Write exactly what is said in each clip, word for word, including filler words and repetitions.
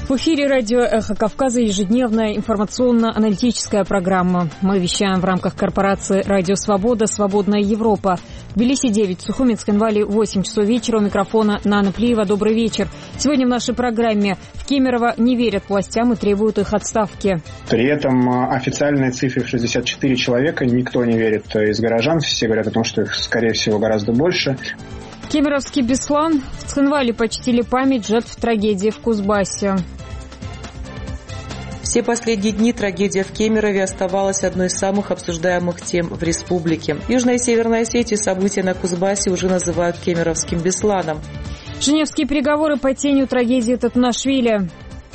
В эфире радио «Эхо Кавказа» ежедневная информационно-аналитическая программа. Мы вещаем в рамках корпорации «Радио Свобода. Свободная Европа». В Тбилиси девять, в Сухуминском-Инвале восемь часов вечера. У микрофона Нана Плиева. Добрый вечер. Сегодня в нашей программе: в Кемерово не верят властям и требуют их отставки. При этом официальной цифре в шестьдесят четыре человека никто не верит из горожан. Все говорят о том, что их, скорее всего, гораздо больше. Кемеровский Беслан. В Цхинвале почтили память жертв трагедии в Кузбассе. Все последние дни трагедия в Кемерове оставалась одной из самых обсуждаемых тем в республике. Южная и Северная Осетия события на Кузбассе уже называют Кемеровским Бесланом. Женевские переговоры по тенью трагедии Татнашвили.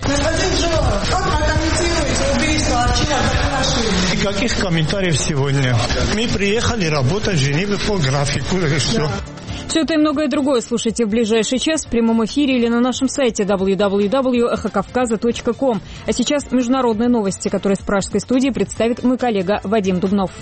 Никаких комментариев сегодня. Мы приехали работать в Женеве по графику. Все. Все это и многое другое слушайте в ближайший час в прямом эфире или на нашем сайте дабл ю дабл ю дабл ю точка эхо кавказа точка ком. А сейчас международные новости, которые с пражской студии представит мой коллега Вадим Дубнов.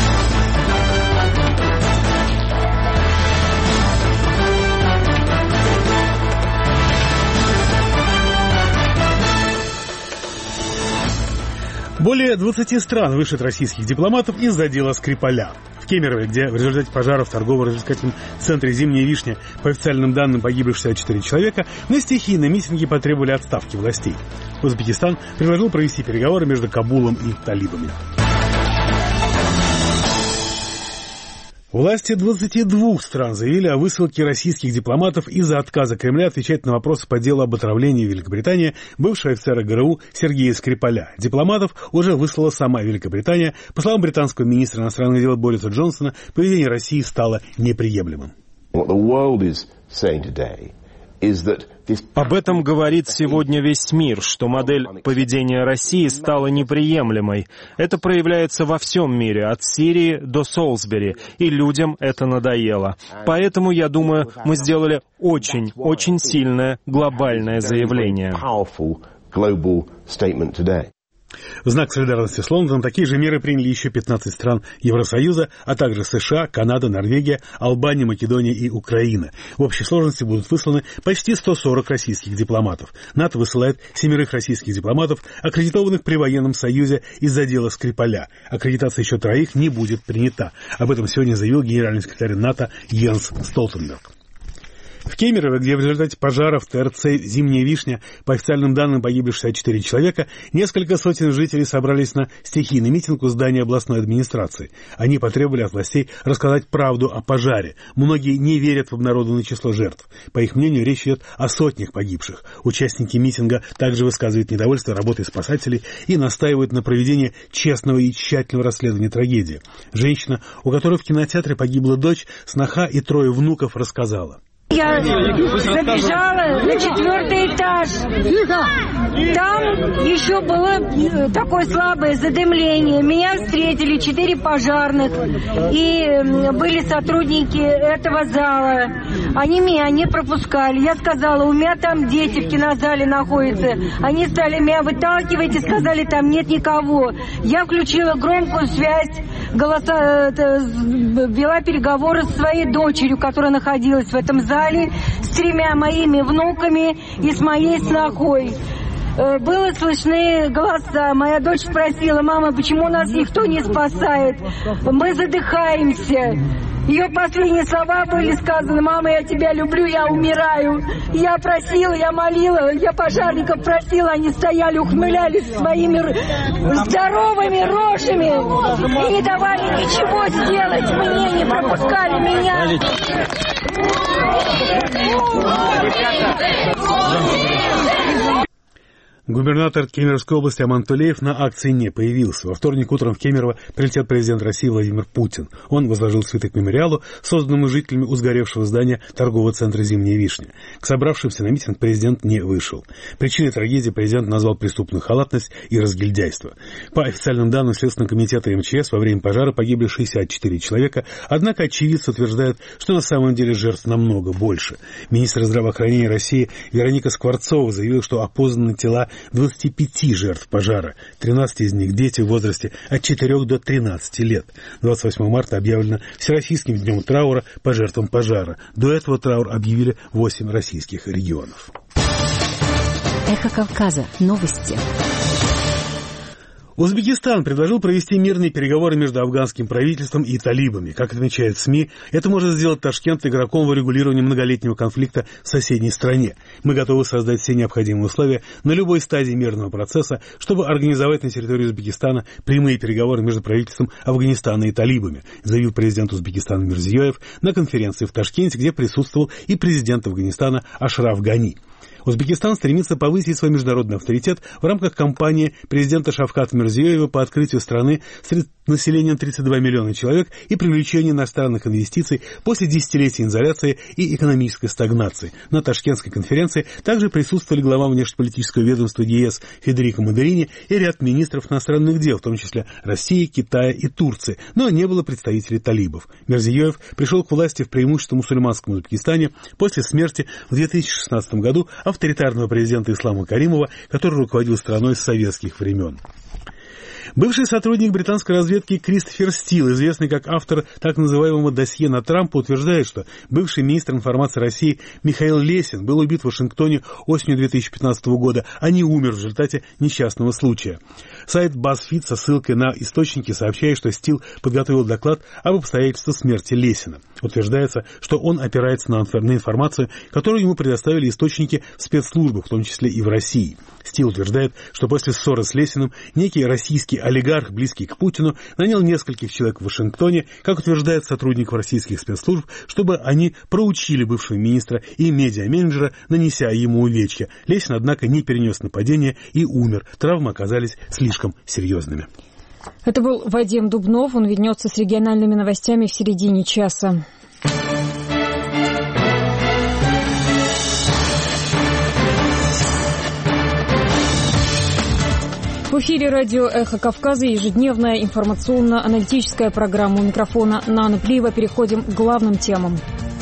Более двадцати стран вышед российских дипломатов из-за дела Скрипаля. В Кемерове, где в результате пожара в торгово-развлекательном центре «Зимняя вишня» по официальным данным погибли шестьдесят четыре человека, на стихийном митинге потребовали отставки властей. Узбекистан предложил провести переговоры между Кабулом и талибами. Власти двадцати двух стран заявили о высылке российских дипломатов из-за отказа Кремля отвечать на вопросы по делу об отравлении Великобритании бывшего офицера ГРУ Сергея Скрипаля. Дипломатов уже выслала сама Великобритания. По словам британского министра иностранных дел Бориса Джонсона, поведение России стало неприемлемым. Об этом говорит сегодня весь мир, что модель поведения России стала неприемлемой. Это проявляется во всем мире, от Сирии до Солсбери, и людям это надоело. Поэтому, я думаю, мы сделали очень-очень сильное глобальное заявление. В знак солидарности с Лондоном такие же меры приняли еще пятнадцать стран Евросоюза, а также США, Канада, Норвегия, Албания, Македония и Украина. В общей сложности будут высланы почти сто сорок российских дипломатов. НАТО высылает семерых российских дипломатов, аккредитованных при военном союзе из-за дела Скрипаля. Аккредитация еще троих не будет принята. Об этом сегодня заявил генеральный секретарь НАТО Йенс Столтенберг. В Кемерово, где в результате пожара в ТРЦ «Зимняя вишня» по официальным данным погибли шестьдесят четыре человека, несколько сотен жителей собрались на стихийный митинг у здания областной администрации. Они потребовали от властей рассказать правду о пожаре. Многие не верят в обнародованное число жертв. По их мнению, речь идет о сотнях погибших. Участники митинга также высказывают недовольство работой спасателей и настаивают на проведении честного и тщательного расследования трагедии. Женщина, у которой в кинотеатре погибла дочь, сноха и трое внуков, рассказала. Я забежала на четвертый этаж. Там еще было такое слабое задымление. Меня встретили четыре пожарных. И были сотрудники этого зала. Они меня не пропускали. Я сказала, у меня там дети в кинозале находятся. Они стали меня выталкивать и сказали, там нет никого. Я включила громкую связь, голоса, вела переговоры с своей дочерью, которая находилась в этом зале, с тремя моими внуками и с моей снохой. Было слышны голоса. Моя дочь спросила, мама, почему нас никто не спасает? Мы задыхаемся. Ее последние слова были сказаны: мама, я тебя люблю, я умираю. Я просила, я молила, я пожарников просила, они стояли, ухмылялись своими здоровыми рожами и не давали ничего сделать мне, не пропускали меня. Губернатор Кемеровской области Аман Тулеев на акции не появился. Во вторник утром в Кемерово прилетел президент России Владимир Путин. Он возложил цветы к мемориалу, созданному жителями у сгоревшего здания торгового центра «Зимняя вишня». К собравшимся на митинг президент не вышел. Причиной трагедии президент назвал преступную халатность и разгильдяйство. По официальным данным Следственного комитета эм че эс во время пожара погибли шестьдесят четыре человека, однако очевидцы утверждают, что на самом деле жертв намного больше. Министр здравоохранения России Вероника Скворцова заявила, что опознаны тела двадцати пяти жертв пожара. тринадцать из них дети в возрасте от четырёх до тринадцати лет. двадцать восьмого марта объявлено Всероссийским днем траура по жертвам пожара. До этого траур объявили восемь российских регионов. Эхо Кавказа. Новости. Узбекистан предложил провести мирные переговоры между афганским правительством и талибами. Как отмечает СМИ, это может сделать Ташкент игроком в урегулировании многолетнего конфликта в соседней стране. Мы готовы создать все необходимые условия на любой стадии мирного процесса, чтобы организовать на территории Узбекистана прямые переговоры между правительством Афганистана и талибами, заявил президент Узбекистана Мирзиёев на конференции в Ташкенте, где присутствовал и президент Афганистана Ашраф Гани. Узбекистан стремится повысить свой международный авторитет в рамках кампании президента Шавката Мирзиёева по открытию страны с населением тридцать два миллиона человек и привлечению иностранных инвестиций после десятилетий изоляции и экономической стагнации. На Ташкентской конференции также присутствовали глава внешнеполитического ведомства ЕС Федерико Могерини и ряд министров иностранных дел, в том числе России, Китая и Турции, но не было представителей талибов. Мирзиёев пришел к власти в преимущественно мусульманском Узбекистане после смерти в две тысячи шестнадцатом году авторитарного президента Ислама Каримова, который руководил страной с советских времен. Бывший сотрудник британской разведки Кристофер Стил, известный как автор так называемого досье на Трампа, утверждает, что бывший министр информации России Михаил Лесин был убит в Вашингтоне осенью две тысячи пятнадцатого года, а не умер в результате несчастного случая. Сайт BuzzFeed со ссылкой на источники сообщает, что Стил подготовил доклад об обстоятельствах смерти Лесина. Утверждается, что он опирается на информацию, которую ему предоставили источники в спецслужбах, в том числе и в России. Стил утверждает, что после ссоры с Лесиным некий российский олигарх, близкий к Путину, нанял нескольких человек в Вашингтоне, как утверждает сотрудников российских спецслужб, чтобы они проучили бывшего министра и медиа-менеджера, нанеся ему увечья. Лесин, однако, не перенес нападения и умер. Травмы оказались слишком серьезными. Это был Вадим Дубнов. Он вернется с региональными новостями в середине часа. В эфире радио «Эхо Кавказа», ежедневная информационно-аналитическая программа. У микрофона Нана Плиева. Переходим к главным темам.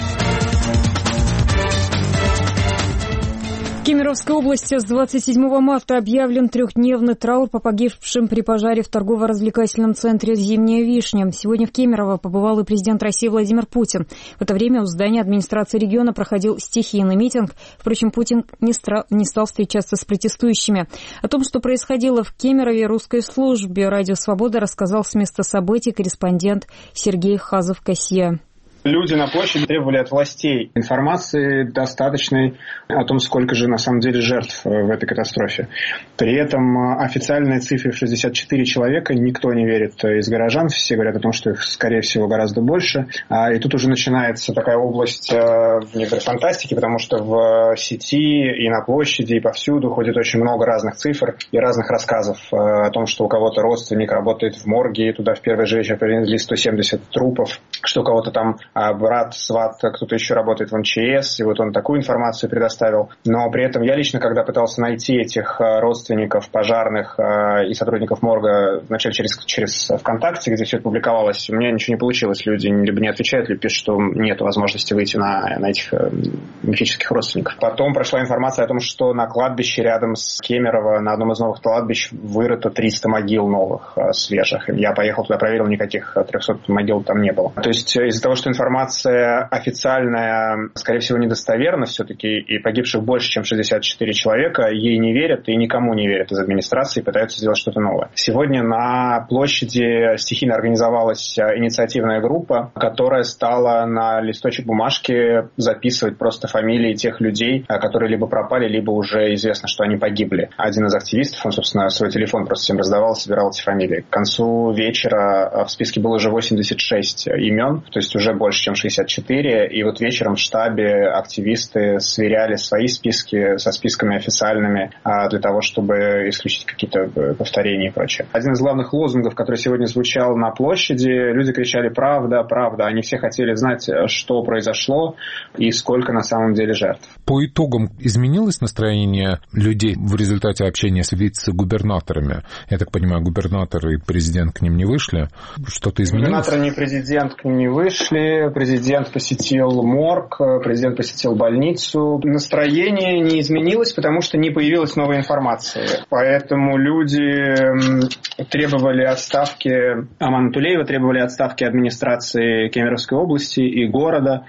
В Кемеровской области с двадцать седьмого марта объявлен трехдневный траур по погибшим при пожаре в торгово-развлекательном центре «Зимняя вишня». Сегодня в Кемерово побывал и президент России Владимир Путин. В это время у здания администрации региона проходил стихийный митинг. Впрочем, Путин не, стра... не стал встречаться с протестующими. О том, что происходило в Кемерове, русской службе «Радио Свобода» рассказал с места событий корреспондент Сергей Хазов-Касье. Люди на площади требовали от властей информации достаточной о том, сколько же на самом деле жертв в этой катастрофе. При этом официальной цифре в шестьдесят четыре человека никто не верит из горожан. Все говорят о том, что их, скорее всего, гораздо больше. И тут уже начинается такая область некоторой фантастики, потому что в сети и на площади, и повсюду ходит очень много разных цифр и разных рассказов о том, что у кого-то родственник работает в морге, и туда в первый же вечер привезли сто семьдесят трупов, что у кого-то там а брат, сват, кто-то еще работает в эм че эс, и вот он такую информацию предоставил. Но при этом я лично, когда пытался найти этих родственников пожарных и сотрудников морга вначале через, через ВКонтакте, где все это публиковалось, у меня ничего не получилось. Люди либо не отвечают, либо пишут, что нет возможности выйти на, на этих мифических родственников. Потом прошла информация о том, что на кладбище рядом с Кемерово, на одном из новых кладбищ, вырыто триста могил новых, свежих. Я поехал туда, проверил, никаких трехсот могил там не было. То есть из-за того, что информация Информация официальная, скорее всего, недостоверна все-таки, и погибших больше, чем шестьдесят четыре человека, ей не верят и никому не верят из администрации, пытаются сделать что-то новое. Сегодня на площади стихийно организовалась инициативная группа, которая стала на листочек бумажки записывать просто фамилии тех людей, которые либо пропали, либо уже известно, что они погибли. Один из активистов, он, собственно, свой телефон просто всем раздавал, собирал эти фамилии. К концу вечера в списке было уже восемьдесят шесть имен, то есть уже больше, чем шестьдесят четыре, и вот вечером в штабе активисты сверяли свои списки со списками официальными для того, чтобы исключить какие-то повторения и прочее. Один из главных лозунгов, который сегодня звучал на площади, люди кричали «правда, правда». Они все хотели знать, что произошло и сколько на самом деле жертв. По итогам изменилось настроение людей в результате общения с вице-губернаторами? Я так понимаю, губернатор и президент к ним не вышли? Что-то изменилось? Губернатор и президент к ним не вышли. Президент посетил морг, президент посетил больницу. Настроение не изменилось, потому что не появилась новая информация. Поэтому люди требовали отставки Амана Тулеева, требовали отставки администрации Кемеровской области и города.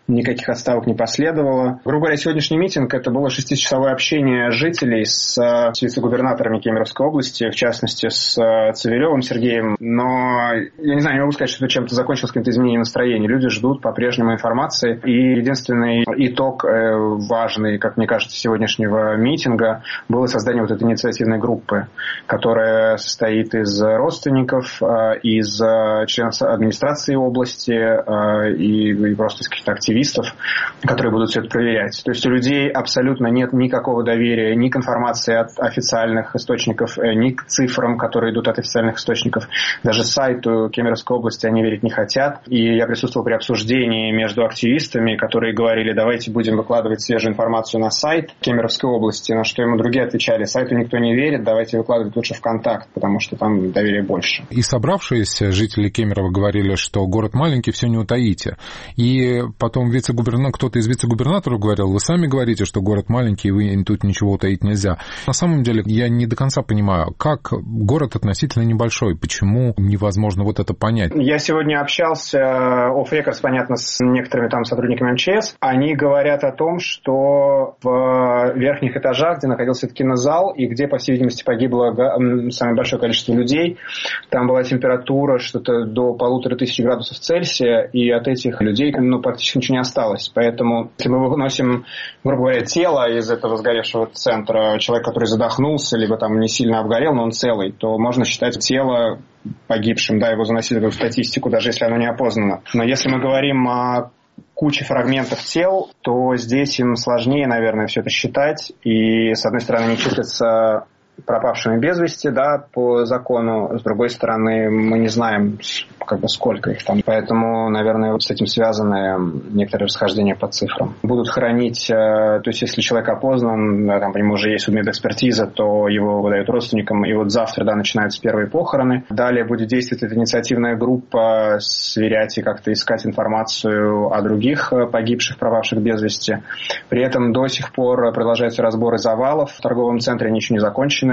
никаких отставок не последовало. Грубо говоря, сегодняшний митинг – это было шестичасовое общение жителей с вице-губернаторами Кемеровской области, в частности, с Цивилевым Сергеем. Но я не знаю, не могу сказать, что это чем-то закончилось, каким-то изменением настроения. Люди ждут по-прежнему информации. И единственный итог важный, как мне кажется, сегодняшнего митинга было создание вот этой инициативной группы, которая состоит из родственников, из членов администрации области и просто из каких-то активистов, которые будут все это проверять. То есть у людей абсолютно нет никакого доверия ни к информации от официальных источников, ни к цифрам, которые идут от официальных источников. Даже сайту Кемеровской области они верить не хотят. И я присутствовал при обсуждении между активистами, которые говорили, давайте будем выкладывать свежую информацию на сайт Кемеровской области, на что ему другие отвечали, сайту никто не верит, давайте выкладывать лучше ВКонтакт, потому что там доверия больше. И собравшиеся жители Кемерово говорили, что город маленький, все не утаите. И потом вице-губернатор, кто-то из вице-губернаторов говорил, вы сами говорите, что город маленький, вы тут ничего утаить нельзя. На самом деле, я не до конца понимаю, как город относительно небольшой, почему невозможно вот это понять? Я сегодня общался офф-рекордс, понятно, с некоторыми там сотрудниками эм че эс. Они говорят о том, что в верхних этажах, где находился этот кинозал, и где, по всей видимости, погибло самое большое количество людей, там была температура что-то до полутора тысяч градусов Цельсия, и от этих людей ну, практически ничего не осталось. Поэтому, если мы выносим, грубо говоря, тело из этого сгоревшего центра, человек, который задохнулся, либо там не сильно обгорел, но он целый, то можно считать тело погибшим, да, его заносили в статистику, даже если оно не опознано. Но если мы говорим о куче фрагментов тел, то здесь им сложнее, наверное, все это считать. И, с одной стороны, не числятся пропавшими без вести, да, по закону. С другой стороны, мы не знаем, как бы, сколько их там. Поэтому, наверное, вот с этим связаны некоторые расхождения по цифрам. Будут хранить, то есть, если человек опознан, там по нему уже есть судмедэкспертиза, то его выдают родственникам. И вот завтра, да, начинаются первые похороны. Далее будет действовать эта инициативная группа, сверять и как-то искать информацию о других погибших, пропавших без вести. При этом до сих пор продолжаются разборы завалов. В торговом центре ничего не закончено.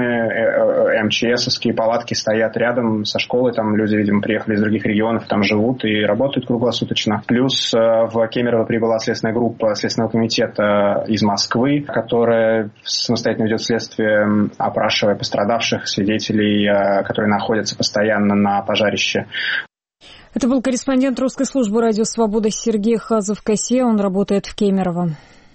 эм че эсовские палатки стоят рядом со школой, там люди, видимо, приехали из других регионов, там живут и работают круглосуточно. Плюс в Кемерово прибыла следственная группа Следственного комитета из Москвы, которая самостоятельно ведет следствие, опрашивая пострадавших, свидетелей, которые находятся постоянно на пожарище. Это был корреспондент русской службы «Радио Свобода» Сергей Хазов-Кассе. Он работает в Кемерово.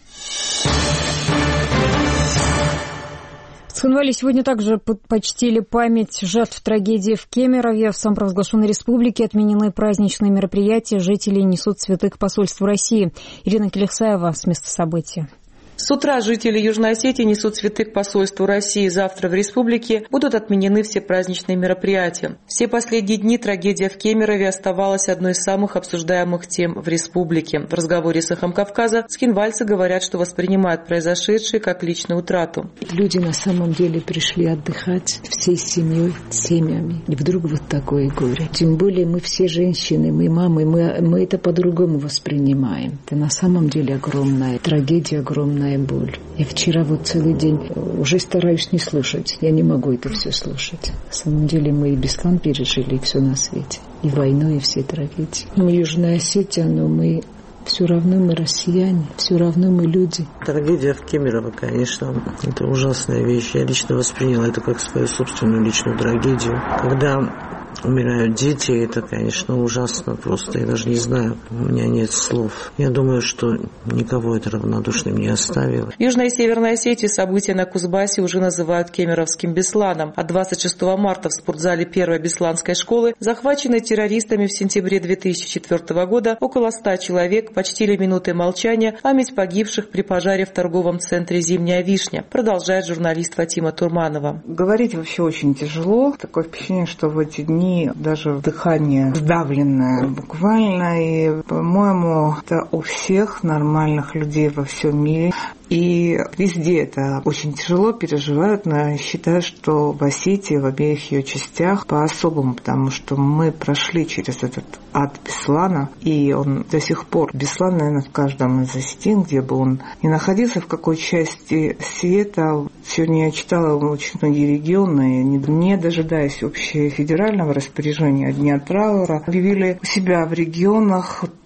В Цхинвале сегодня также почтили память жертв трагедии в Кемерове. В самопровозглашенной республике отменены праздничные мероприятия. Жители несут цветы к посольству России. Ирина Келехсаева с места события. С утра жители Южной Осетии несут цветы к посольству России. Завтра в республике будут отменены все праздничные мероприятия. Все последние дни трагедия в Кемерове оставалась одной из самых обсуждаемых тем в республике. В разговоре с «Эхом Кавказа» цхинвальцы говорят, что воспринимают произошедшее как личную утрату. Люди на самом деле пришли отдыхать всей семьей, семьями. И вдруг вот такое горе. Тем более мы все женщины, мы мамы, мы, мы это по-другому воспринимаем. Это на самом деле огромная трагедия, огромная боль. Я вчера вот целый день уже стараюсь не слушать. Я не могу это все слушать. На самом деле мы и Беслан пережили, и все на свете. И войну, и все трагедии. Мы Южная Осетия, но мы все равно мы россияне, все равно мы люди. Трагедия в Кемерово, конечно, это ужасная вещь. Я лично восприняла это как свою собственную личную трагедию. Когда умирают дети, это, конечно, ужасно просто. Я даже не знаю, у меня нет слов. Я думаю, что никого это равнодушным не оставило. В Южной и Северной Осетии события на Кузбассе уже называют кемеровским Бесланом. А двадцать шестого марта в спортзале первой бесланской школы, захваченной террористами в сентябре две тысячи четвёртого года, около ста человек почтили минутой молчания память погибших при пожаре в торговом центре «Зимняя вишня», продолжает журналист Фатима Турманова. Говорить вообще очень тяжело. Такое впечатление, что в эти дни даже дыхание сдавленное буквально. И, по-моему, это у всех нормальных людей во всем мире. И везде это очень тяжело переживают, но я считаю, что в Осетии, в обеих ее частях по-особому, потому что мы прошли через этот ад Беслана, и он до сих пор, Беслан, наверное, в каждом из осетин, где бы он ни находился, в какой части света. Сегодня я читала очень многие регионы, не дожидаясь общефедерального распоряжения Дня траура, объявили у себя в регионах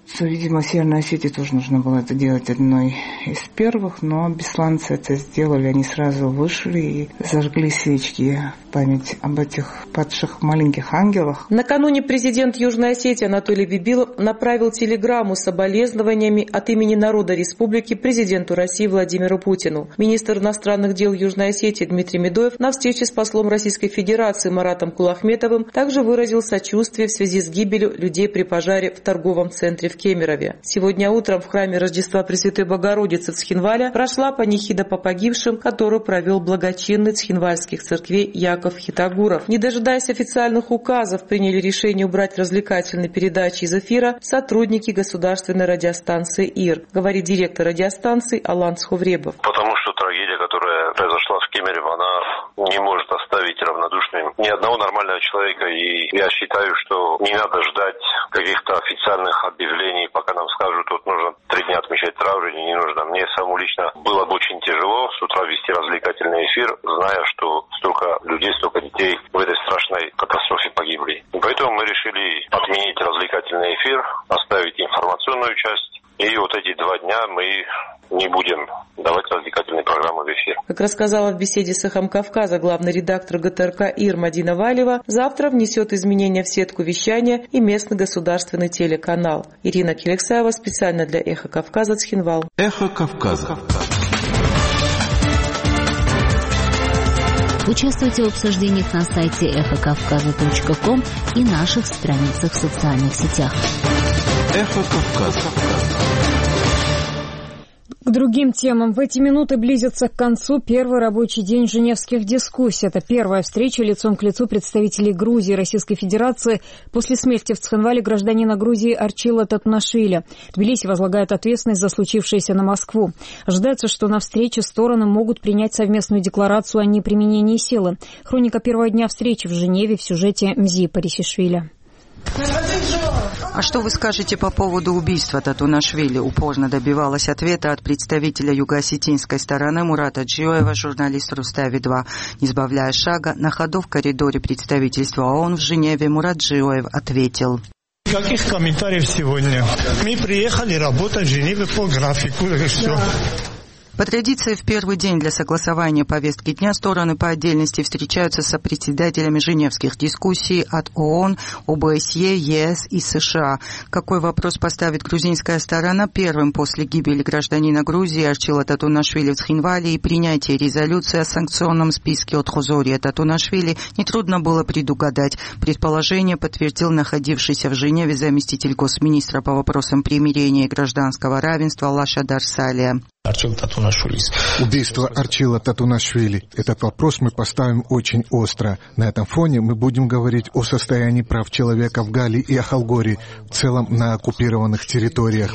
что, видимо, Северной Осетии тоже нужно было это делать одной из первых, но бесланцы это сделали, они сразу вышли и зажгли свечки в память об этих падших маленьких ангелах. Накануне президент Южной Осетии Анатолий Бибилов направил телеграмму с соболезнованиями от имени народа республики президенту России Владимиру Путину. Министр иностранных дел Южной Осетии Дмитрий Медоев на встрече с послом Российской Федерации Маратом Кулахметовым также выразил сочувствие в связи с гибелью людей при пожаре в торговом центре в Кемерове. Сегодня утром в храме Рождества Пресвятой Богородицы в Цхинвале прошла панихида по погибшим, которую провел благочинный цхинвальских церквей Яков Хитагуров. Не дожидаясь официальных указов, приняли решение убрать развлекательные передачи из эфира сотрудники государственной радиостанции ИР, говорит директор радиостанции Алан Сховребов. Потому что трагедия, которая произошла в Кемерово, она не может оставить равнодушным ни одного нормального человека. И я считаю, что не надо ждать каких-то официальных объявлений, пока нам скажут, тут нужно три дня отмечать траур, или не нужно. Мне самому лично было бы очень тяжело с утра вести развлекательный эфир, зная, что столько людей, столько детей в этой страшной катастрофе погибли. И поэтому мы решили отменить развлекательный эфир, оставить информационную часть. И вот эти два дня мы не будем давать развлекательные программы в эфир. Как рассказала в беседе с «Эхом Кавказа» главный редактор ГТРК ИР Мадина Валева, завтра внесет изменения в сетку вещания и местный государственный телеканал. Ирина Келексаева специально для «Эхо Кавказа», Цхинвал. «Эхо Кавказа». Участвуйте в обсуждениях на сайте эхо кавказа точка ком и наших страницах в социальных сетях. «Эхо Кавказа». К другим темам. В эти минуты близится к концу первый рабочий день женевских дискуссий. Это первая встреча лицом к лицу представителей Грузии и Российской Федерации после смерти в Цхинвале гражданина Грузии Арчила Татунашвили. Тбилиси возлагает ответственность за случившееся на Москву. Ожидается, что на встрече стороны могут принять совместную декларацию о неприменении силы. Хроника первого дня встречи в Женеве в сюжете Мзи Парисишвили. А что вы скажете по поводу убийства Татунашвили? Упорно добивалась ответа от представителя юго-осетинской стороны Мурата Джиоева, журналист Рустави два. Не сбавляя шага, на ходу в коридоре представительства ООН в Женеве Мурат Джиоев ответил. Никаких комментариев сегодня. Мы приехали работать в Женеве по графику. Все. По традиции, в первый день для согласования повестки дня стороны по отдельности встречаются с председателями женевских дискуссий от ООН, ОБСЕ, ЕС и США. Какой вопрос поставит грузинская сторона первым после гибели гражданина Грузии Арчила Татунашвили в Цхинвале и принятия резолюции о санкционном списке от Хозория Татунашвили, нетрудно было предугадать. Предположение подтвердил находившийся в Женеве заместитель госминистра по вопросам примирения и гражданского равенства Лаша Дарсалия. Убийство Арчила Татунашвили. Этот вопрос мы поставим очень остро. На этом фоне мы будем говорить о состоянии прав человека в Галлии и Ахалгории, в целом на оккупированных территориях.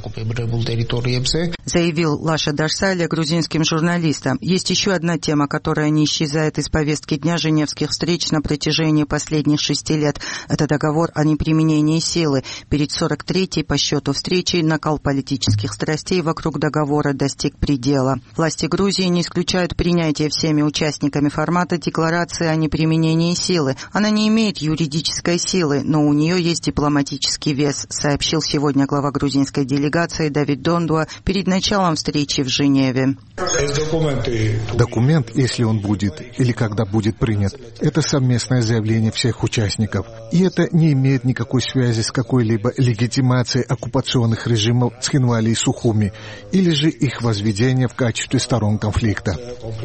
Заявил Лаша Дарсалия грузинским журналистам. Есть еще одна тема, которая не исчезает из повестки дня женевских встреч на протяжении последних шести лет. Это договор о неприменении силы. Перед сорок третьей по счету встречей накал политических страстей вокруг договора достиг предела. Власти Грузии не исключают принятие всеми участниками формата декларации о неприменении силы. Она не имеет юридической силы, но у нее есть дипломатический вес, сообщил сегодня глава грузинской делегации Давид Дондуа перед началом встречи в Женеве. Документ, если он будет или когда будет принят, это совместное заявление всех участников. И это не имеет никакой связи с какой-либо легитимацией оккупационных режимов Цхинвали и Сухуми, или же их возведение в качестве сторон конфликта.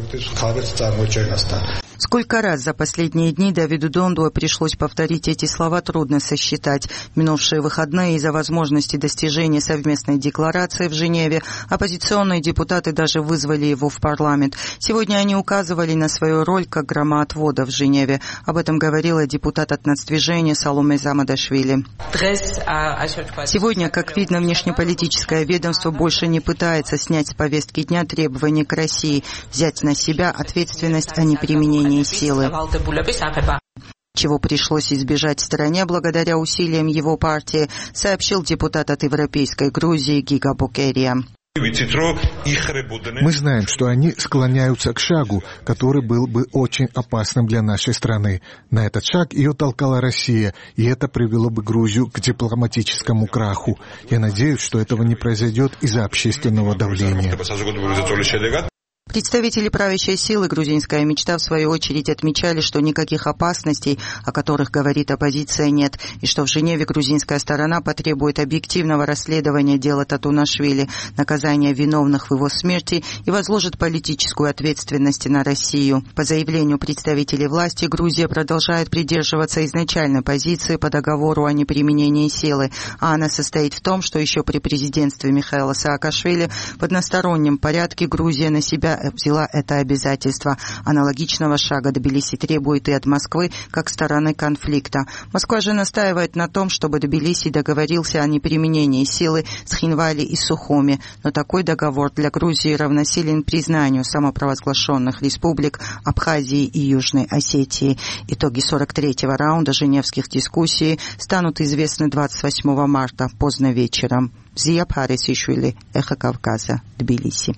Сколько раз за последние дни Давиду Дондуа пришлось повторить эти слова, трудно сосчитать. Минувшие выходные из-за возможности достижения совместной декларации в Женеве оппозиционные депутаты даже вызвали его в парламент. Сегодня они указывали на свою роль как громоотвода в Женеве. Об этом говорила депутат от нацдвижения Саломе Замадашвили. Сегодня, как видно, внешнеполитическое ведомство больше не пытается снять с повестки дня требования к России, взять на себя ответственность о неприменении силы, чего пришлось избежать стране благодаря усилиям его партии, сообщил депутат от Европейской Грузии Гига Букерия. Мы знаем, что они склоняются к шагу, который был бы очень опасным для нашей страны. На этот шаг ее толкала Россия, и это привело бы Грузию к дипломатическому краху. Я надеюсь, что этого не произойдет из-за общественного давления. Представители правящей силы «Грузинская мечта» в свою очередь отмечали, что никаких опасностей, о которых говорит оппозиция, нет, и что в Женеве грузинская сторона потребует объективного расследования дела Татунашвили, наказания виновных в его смерти и возложит политическую ответственность на Россию. По заявлению представителей власти, Грузия продолжает придерживаться изначальной позиции по договору о неприменении силы, а она состоит в том, что еще при президентстве Михаила Саакашвили в одностороннем порядке Грузия на себя взяла это обязательство. Аналогичного шага Тбилиси требует и от Москвы, как стороны конфликта. Москва же настаивает на том, чтобы Тбилиси договорился о неприменении силы с Хинвали и Сухуми, но такой договор для Грузии равносилен признанию самопровозглашенных республик Абхазии и Южной Осетии. Итоги сорок третьего раунда женевских дискуссий станут известны двадцать восьмого марта поздно вечером. Зия Парисишвили, Эхо Кавказа, Тбилиси.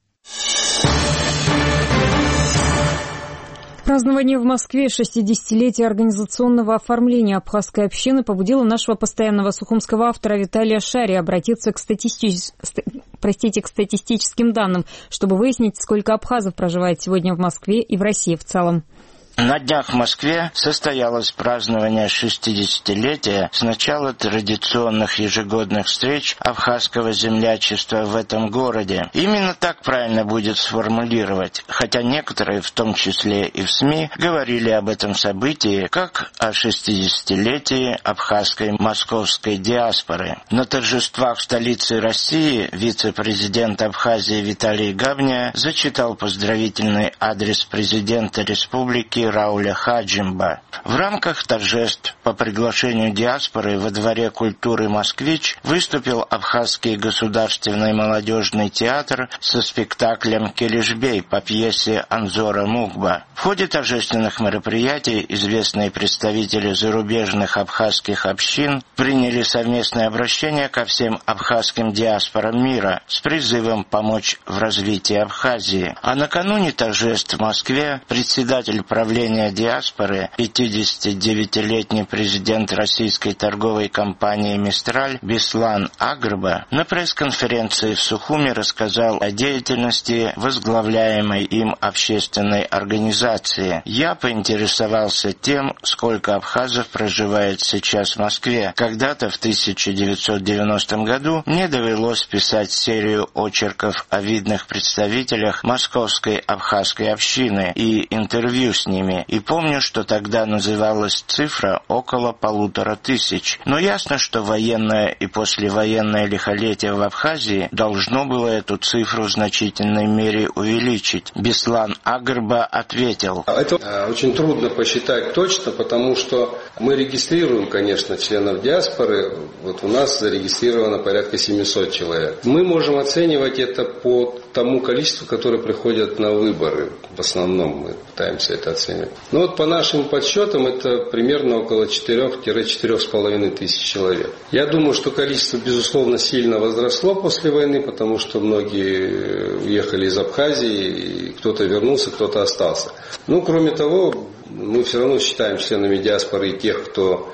Празднование в Москве шестидесятилетия организационного оформления абхазской общины побудило нашего постоянного сухумского автора Виталия Шари обратиться к, статистич... Простите, к статистическим данным, чтобы выяснить, сколько абхазов проживает сегодня в Москве и в России в целом. На днях в Москве состоялось празднование шестидесятилетия с начала традиционных ежегодных встреч абхазского землячества в этом городе. Именно так правильно будет сформулировать, хотя некоторые, в том числе и в СМИ, говорили об этом событии как о шестидесятилетии абхазской московской диаспоры. На торжествах в столице России вице-президент Абхазии Виталий Габня зачитал поздравительный адрес президента республики Рауля Хаджимба. В рамках торжеств по приглашению диаспоры во Дворе культуры «Москвич» выступил Абхазский государственный молодежный театр со спектаклем «Келешбей» по пьесе Анзора Мукба. В ходе торжественных мероприятий известные представители зарубежных абхазских общин приняли совместное обращение ко всем абхазским диаспорам мира с призывом помочь в развитии Абхазии. А накануне торжеств в Москве председатель правления диаспоры, пятидесятидевятилетний президент российской торговой компании «Мистраль» Беслан Агрба на пресс-конференции в Сухуми рассказал о деятельности возглавляемой им общественной организации. Я поинтересовался тем, сколько абхазов проживает сейчас в Москве. Когда-то в тысяча девятьсот девяностом году мне довелось писать серию очерков о видных представителях московской абхазской общины и интервью с ними. И помню, что тогда называлась цифра около полутора тысяч. Но ясно, что военное и послевоенное лихолетие в Абхазии должно было эту цифру в значительной мере увеличить. Беслан Агрба ответил. Это очень трудно посчитать точно, потому что мы регистрируем, конечно, членов диаспоры. Вот у нас зарегистрировано порядка семисот человек. Мы можем оценивать это по тому количеству, которое приходят на выборы. В основном мы пытаемся это оценивать. Но вот по нашим подсчетам это примерно около четырёх-четырёх с половиной тысяч человек. Я думаю, что количество, безусловно, сильно возросло после войны, потому что многие уехали из Абхазии, и кто-то вернулся, кто-то остался. Ну, кроме того, мы все равно считаем членами диаспоры и тех, кто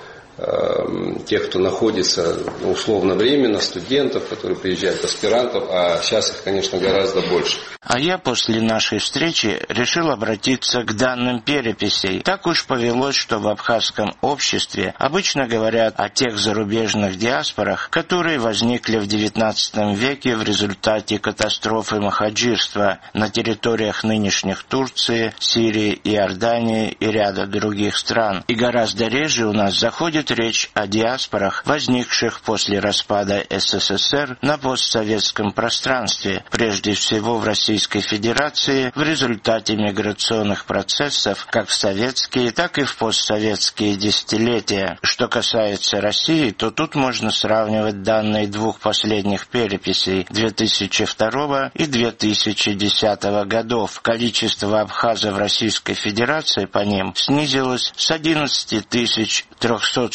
тех, кто находится условно временно, студентов, которые приезжают, аспирантов, а сейчас их, конечно, гораздо больше. А я после нашей встречи решил обратиться к данным переписей. Так уж повелось, что в абхазском обществе обычно говорят о тех зарубежных диаспорах, которые возникли в девятнадцатом веке в результате катастрофы махаджирства на территориях нынешних Турции, Сирии, Иордании и ряда других стран. И гораздо реже у нас заходит речь о диаспорах, возникших после распада СССР на постсоветском пространстве, прежде всего в Российской Федерации, в результате миграционных процессов как в советские, так и в постсоветские десятилетия. Что касается России, то тут можно сравнивать данные двух последних переписей две тысячи второго и две тысячи десятого годов. Количество абхазов Российской Федерации по ним снизилось с одиннадцати тысяч трехсот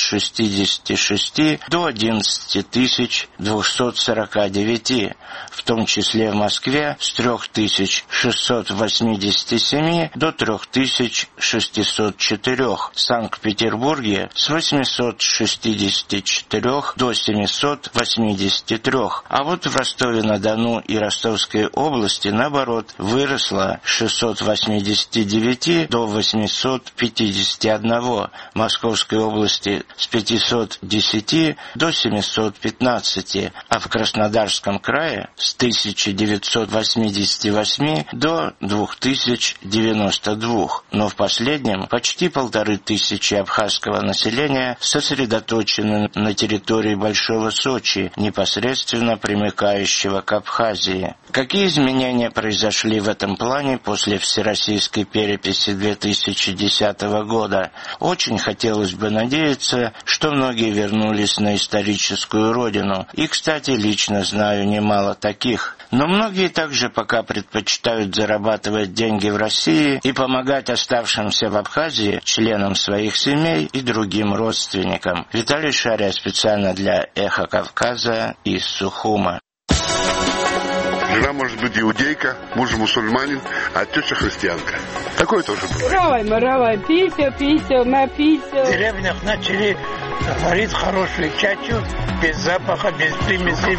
шестьдесят шесть до одиннадцать тысяч двести сорок девять, в том числе в Москве с три тысячи шестьсот восемьдесят семь до три тысячи шестьсот четыре, в Санкт-Петербурге с восемьсот шестьдесят четыре до семьсот восемьдесят три, а вот в Ростове-на-Дону и Ростовской области, наоборот, выросло с шестисот восьмидесяти девяти до восьмисот пятидесяти одного, в Московской области с пятисот десяти до семисот пятнадцати, а в Краснодарском крае с тысяча девятьсот восьмидесяти восьми до двух тысяч девяноста двух. Но в последнем почти полторы тысячи абхазского населения сосредоточены на территории Большого Сочи, непосредственно примыкающего к Абхазии. Какие изменения произошли в этом плане после всероссийской переписи две тысячи десятого года? Очень хотелось бы надеяться, что многие вернулись на историческую родину. И, кстати, лично знаю немало таких. Но многие также пока предпочитают зарабатывать деньги в России и помогать оставшимся в Абхазии членам своих семей и другим родственникам. Виталий Шария специально для «Эхо Кавказа» из Сухума. Жена может быть иудейка, муж мусульманин, а теща христианка. Такое тоже бывает. Равай, маравай, пися, пися, напися. В деревнях начали варить хорошую чачу, без запаха, без примесей.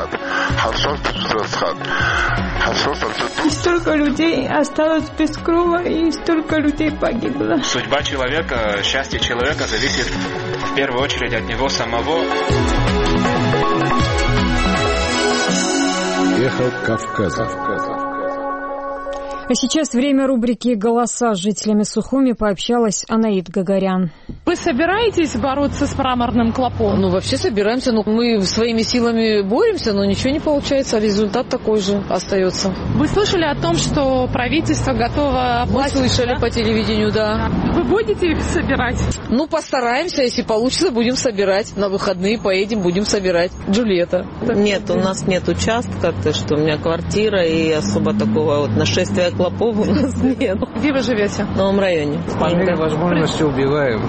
И столько людей осталось без крова, и столько людей погибло. Судьба человека, счастье человека зависит в первую очередь от него самого. Эхо Кавказа. А сейчас время рубрики «Голоса». С жителями Сухуми пообщалась Анаит Гагарян. Вы собираетесь бороться с мраморным клопом? Ну, вообще собираемся. Ну, мы своими силами боремся, но ничего не получается. А результат такой же остается. Вы слышали о том, что правительство готово оплатить? Мы слышали, да? По телевидению, да. Вы будете их собирать? Ну, постараемся. Если получится, будем собирать. На выходные поедем, будем собирать. Джульетта. Нет, у нас нет участка, то что у меня квартира, и особо такого вот нашествия клопов у нас нет. Где вы живете? В новом районе. По мере возможности убиваем.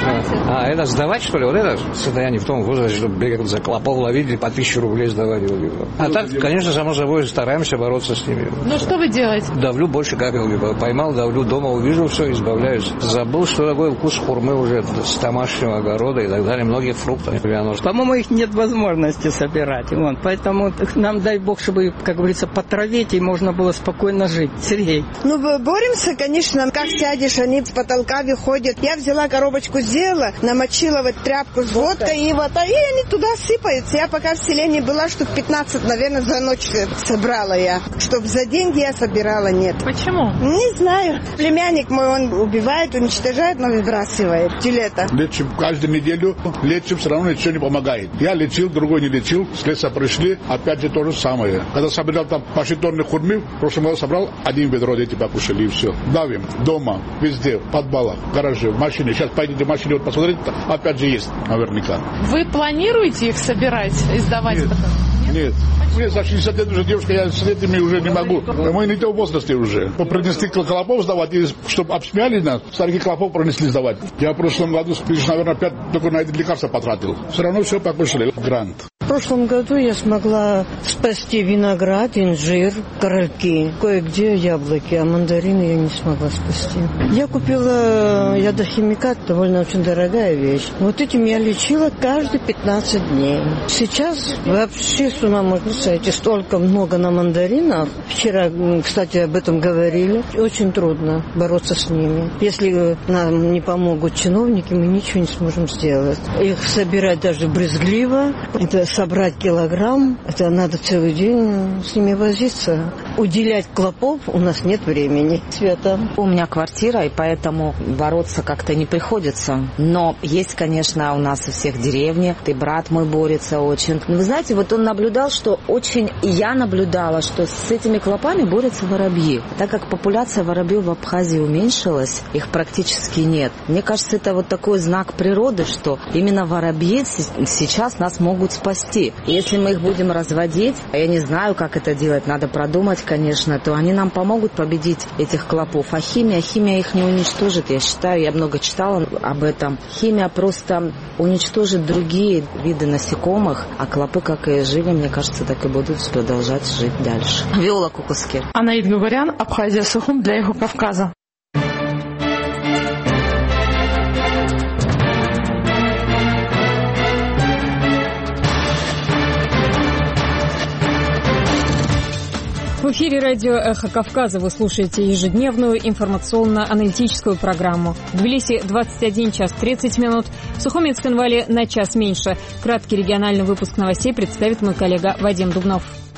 А, это сдавать, что ли? Вот это состояние в том возрасте, чтобы бегать за клопов ловить, по тысячу рублей сдавать. А так, конечно, само собой, стараемся бороться с ними. Ну, что вы делаете? Давлю больше, как я убиваю. Поймал, давлю, дома увижу, все, избавляюсь. Забыл, что такое вкус хурмы уже с домашнего огорода и так далее. Многие фрукты. По-моему, их нет возможности собирать. Вон, поэтому нам, дай бог, чтобы, как говорится, потравить, и можно было спокойно жить. Сергей. Ну, боремся, конечно. Как сядешь, они с потолка выходят. Я взяла коробочку, сделала, намочила вот тряпку с водкой, и вот, и они туда сыпаются. Я пока в селении была, штук пятнадцать, наверное, за ночь собрала я. Чтоб за деньги я собирала, нет. Почему? Не знаю. Племянник мой, он убивает, уничтожает, но выбрасывает. Телета. Лечим каждую неделю, лечим, все равно ничего не помогает. Я лечил, другой не лечил, с леса пришли, опять же то же самое. Когда собирал там почти тонны хурмы, в прошлом году собрал один ведро, дети покушали, и все. Давим, дома, везде, в подвалах, в гараже, в машине. Сейчас пойдите в машине, вот посмотрите, опять же есть, наверняка. Вы планируете их собирать и сдавать? Нет. Нет. Мне за шестьдесят лет уже девушка, я с этими уже не могу. Мы не в том возрасте уже. Принесли клопов сдавать, и чтобы обсмяли нас, старых клопов пронесли сдавать. Я в прошлом году, наверное, опять только на эти лекарства потратил. Все равно все покушали. Грант. В прошлом году я смогла спасти виноград, инжир, корольки, кое-где яблоки, а мандарины я не смогла спасти. Я купила ядохимикат, довольно очень дорогая вещь. Вот этим я лечила каждые пятнадцать дней. Сейчас вообще с ума можно сойти. Столько много на мандаринах. Вчера, кстати, об этом говорили. Очень трудно бороться с ними. Если нам не помогут чиновники, мы ничего не сможем сделать. Их собирать даже брезгливо. Это собрать килограмм, это надо целый день с ними возиться. Уделять клопов у нас нет времени. Света. У меня квартира, и поэтому бороться как-то не приходится. Но есть, конечно, у нас у всех деревни. И брат мой борется очень. Но вы знаете, вот он наблюдал, что очень... И я наблюдала, что с этими клопами борются воробьи. Так как популяция воробьев в Абхазии уменьшилась, их практически нет. Мне кажется, это вот такой знак природы, что именно воробьи сейчас нас могут спасти. спасти. Если мы их будем разводить, я не знаю, как это делать, надо продумать, конечно, то они нам помогут победить этих клопов. А химия, химия их не уничтожит, я считаю, я много читала об этом. Химия просто уничтожит другие виды насекомых, а клопы, как и жили, мне кажется, так и будут продолжать жить дальше. Виола Кукускер. Анаид Гугарян, Абхазия, Сухум для Эхо Кавказа. В эфире радио «Эхо Кавказа» вы слушаете ежедневную информационно-аналитическую программу. В Тбилиси двадцать один час тридцать минут, в Сухуми и Цхинвале на час меньше. Краткий региональный выпуск новостей представит мой коллега Вадим Дубнов.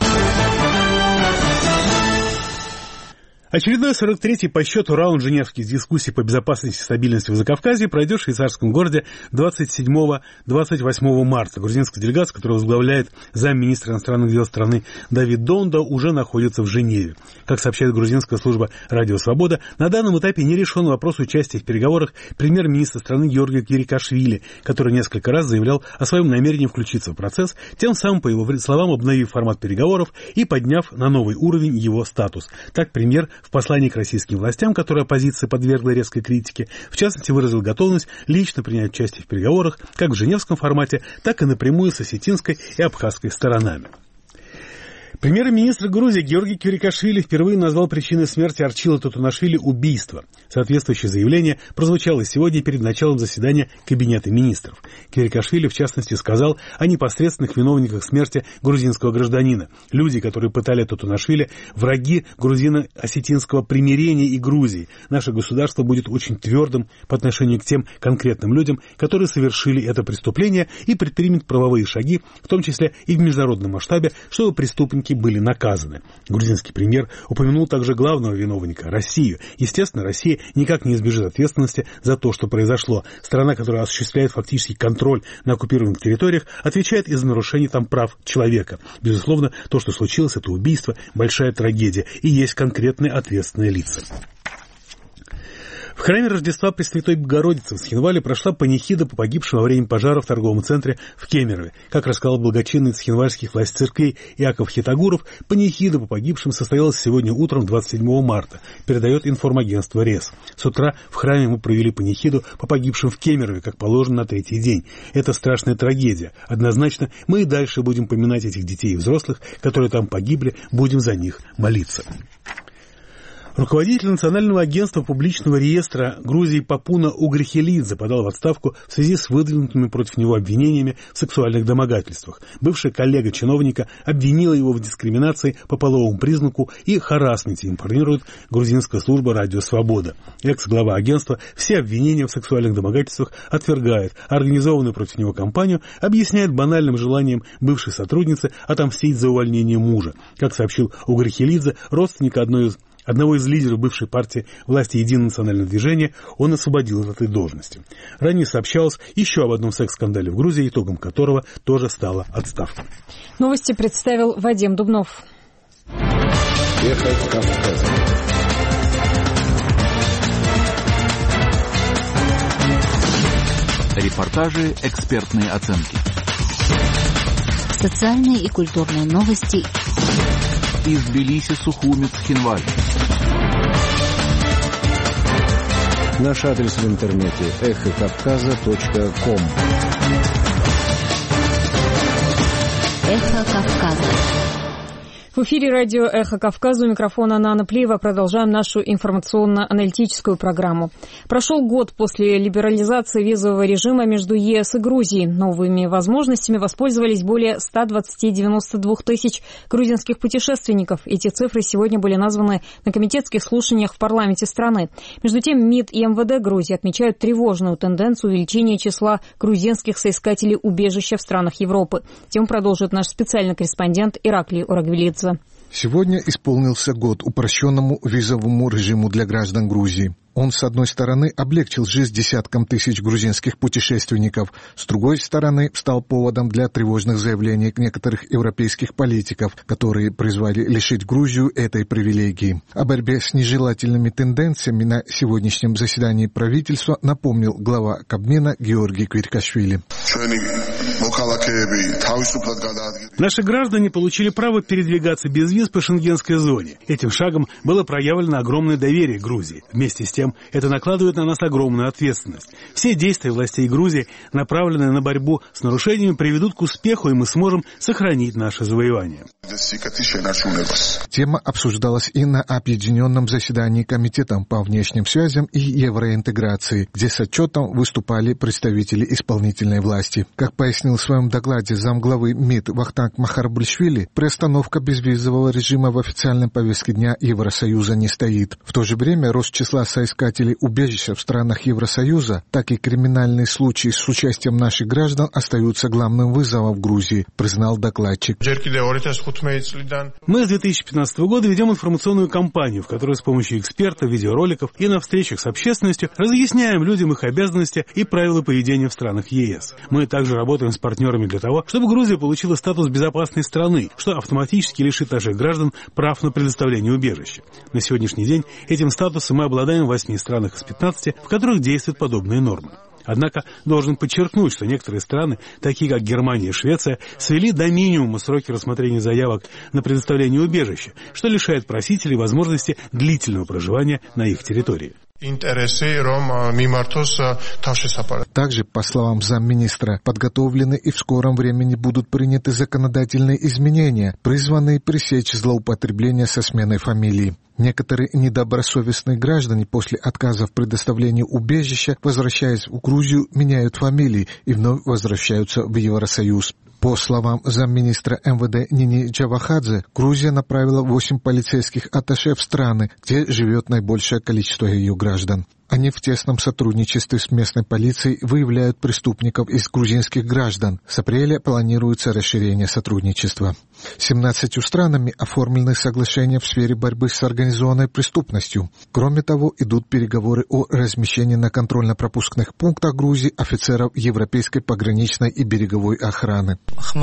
Очередной сорок третий по счету раунд женевских дискуссий по безопасности и стабильности в Закавказье пройдет в швейцарском городе двадцать седьмого — двадцать восьмого марта. Грузинская делегация, которую возглавляет замминистра иностранных дел страны Давид Донда, уже находится в Женеве. Как сообщает грузинская служба «Радио Свобода», на данном этапе не решен вопрос участия в переговорах премьер-министра страны Георгия Кирикашвили, который несколько раз заявлял о своем намерении включиться в процесс, тем самым, по его словам, обновив формат переговоров и подняв на новый уровень его статус. Так премьер в послании к российским властям, которое оппозиция подвергла резкой критике, в частности, выразил готовность лично принять участие в переговорах как в женевском формате, так и напрямую с осетинской и абхазской сторонами. Премьер-министр Грузии Георгий Кирикашвили впервые назвал причиной смерти Арчила Татунашвили убийство. Соответствующее заявление прозвучало сегодня перед началом заседания Кабинета министров. Кирикашвили, в частности, сказал о непосредственных виновниках смерти грузинского гражданина. Люди, которые пытали Татунашвили, враги грузино-осетинского примирения и Грузии. Наше государство будет очень твердым по отношению к тем конкретным людям, которые совершили это преступление, и предпримет правовые шаги, в том числе и в международном масштабе, чтобы преступники были наказаны. Грузинский премьер упомянул также главного виновника – Россию. Естественно, Россия никак не избежит ответственности за то, что произошло. Страна, которая осуществляет фактически контроль на оккупированных территориях, отвечает из-за нарушений там прав человека. Безусловно, то, что случилось, это убийство, большая трагедия, и есть конкретные ответственные лица. В храме Рождества Пресвятой Богородицы в Цхинвале прошла панихида по погибшим во время пожара в торговом центре в Кемерове. Как рассказал благочинный цхинвальских власть церквей Иаков Хитагуров, панихида по погибшим состоялась сегодня утром двадцать седьмого марта, передает информагентство РЕС. С утра в храме мы провели панихиду по погибшим в Кемерове, как положено, на третий день. Это страшная трагедия. Однозначно, мы и дальше будем поминать этих детей и взрослых, которые там погибли, будем за них молиться. Руководитель Национального агентства публичного реестра Грузии Папуна Угрихелидзе подал в отставку в связи с выдвинутыми против него обвинениями в сексуальных домогательствах. Бывшая коллега чиновника обвинила его в дискриминации по половому признаку и харассменте, информирует грузинская служба «Радио Свобода». Экс-глава агентства все обвинения в сексуальных домогательствах отвергает, а организованную против него кампанию объясняет банальным желанием бывшей сотрудницы отомстить за увольнение мужа. Как сообщил Угрихелидзе, родственника одной из Одного из лидеров бывшей партии власти «Единое национальное движение» он освободил от этой должности. Ранее сообщалось еще об одном секс-скандале в Грузии, итогом которого тоже стала отставка. Новости представил Вадим Дубнов. Эхо Кавказа. Репортажи, экспертные оценки. Социальные и культурные новости из Тбилиси, Сухуми, Цхинваль. Наш адрес в интернете эхо кавказа точка ком. Эхо Кавказа. В эфире радио «Эхо Кавказа», у микрофона Нана Плиева. Продолжаем нашу информационно-аналитическую программу. Прошел год после либерализации визового режима между ЕС и Грузией. Новыми возможностями воспользовались более ста двадцати девяноста двух тысяч грузинских путешественников. Эти цифры сегодня были названы на комитетских слушаниях в парламенте страны. Между тем, МИД и МВД Грузии отмечают тревожную тенденцию увеличения числа грузинских соискателей убежища в странах Европы. Тему продолжит наш специальный корреспондент Ираклий Орагвелидзе. Сегодня исполнился год упрощенному визовому режиму для граждан Грузии. Он, с одной стороны, облегчил жизнь десяткам тысяч грузинских путешественников, с другой стороны, стал поводом для тревожных заявлений некоторых европейских политиков, которые призвали лишить Грузию этой привилегии. О борьбе с нежелательными тенденциями на сегодняшнем заседании правительства напомнил глава Кабмина Георгий Квиркашвили. Наши граждане получили право передвигаться без виз по шенгенской зоне. Этим шагом было проявлено огромное доверие Грузии. Вместе с тем, это накладывает на нас огромную ответственность. Все действия властей Грузии, направленные на борьбу с нарушениями, приведут к успеху, и мы сможем сохранить наше завоевание. Тема обсуждалась и на объединенном заседании Комитета по внешним связям и евроинтеграции, где с отчетом выступали представители исполнительной власти. Как пояснил в своем докладе замглавы МИД Вахтанг Махарбульшвили, приостановка безвизового режима в официальной повестке дня Евросоюза не стоит. В то же время рост числа соискателей убежища в странах Евросоюза, так и криминальные случаи с участием наших граждан остаются главным вызовом в Грузии, признал докладчик. Мы с две тысячи пятнадцатого года ведем информационную кампанию, в которой с помощью экспертов, видеороликов и на встречах с общественностью разъясняем людям их обязанности и правила поведения в странах ЕС. Мы также работаем с партнерами для того, чтобы Грузия получила статус безопасной страны, что автоматически лишит наших граждан прав на предоставление убежища. На сегодняшний день этим статусом мы обладаем в восьми странах из пятнадцати, в которых действуют подобные нормы. Однако должен подчеркнуть, что некоторые страны, такие как Германия и Швеция, свели до минимума сроки рассмотрения заявок на предоставление убежища, что лишает просителей возможности длительного проживания на их территории. Также, по словам замминистра, подготовлены и в скором времени будут приняты законодательные изменения, призванные пресечь злоупотребление со сменой фамилии. Некоторые недобросовестные граждане после отказа в предоставлении убежища, возвращаясь в Грузию, меняют фамилии и вновь возвращаются в Евросоюз. По словам замминистра МВД Нини Джавахадзе, Грузия направила восемь полицейских атташе в страны, где живет наибольшее количество ее граждан. Они в тесном сотрудничестве с местной полицией выявляют преступников из грузинских граждан. С апреля планируется расширение сотрудничества. семнадцатью странами оформлены соглашения в сфере борьбы с организованной преступностью. Кроме того, идут переговоры о размещении на контрольно-пропускных пунктах Грузии офицеров Европейской пограничной и береговой охраны.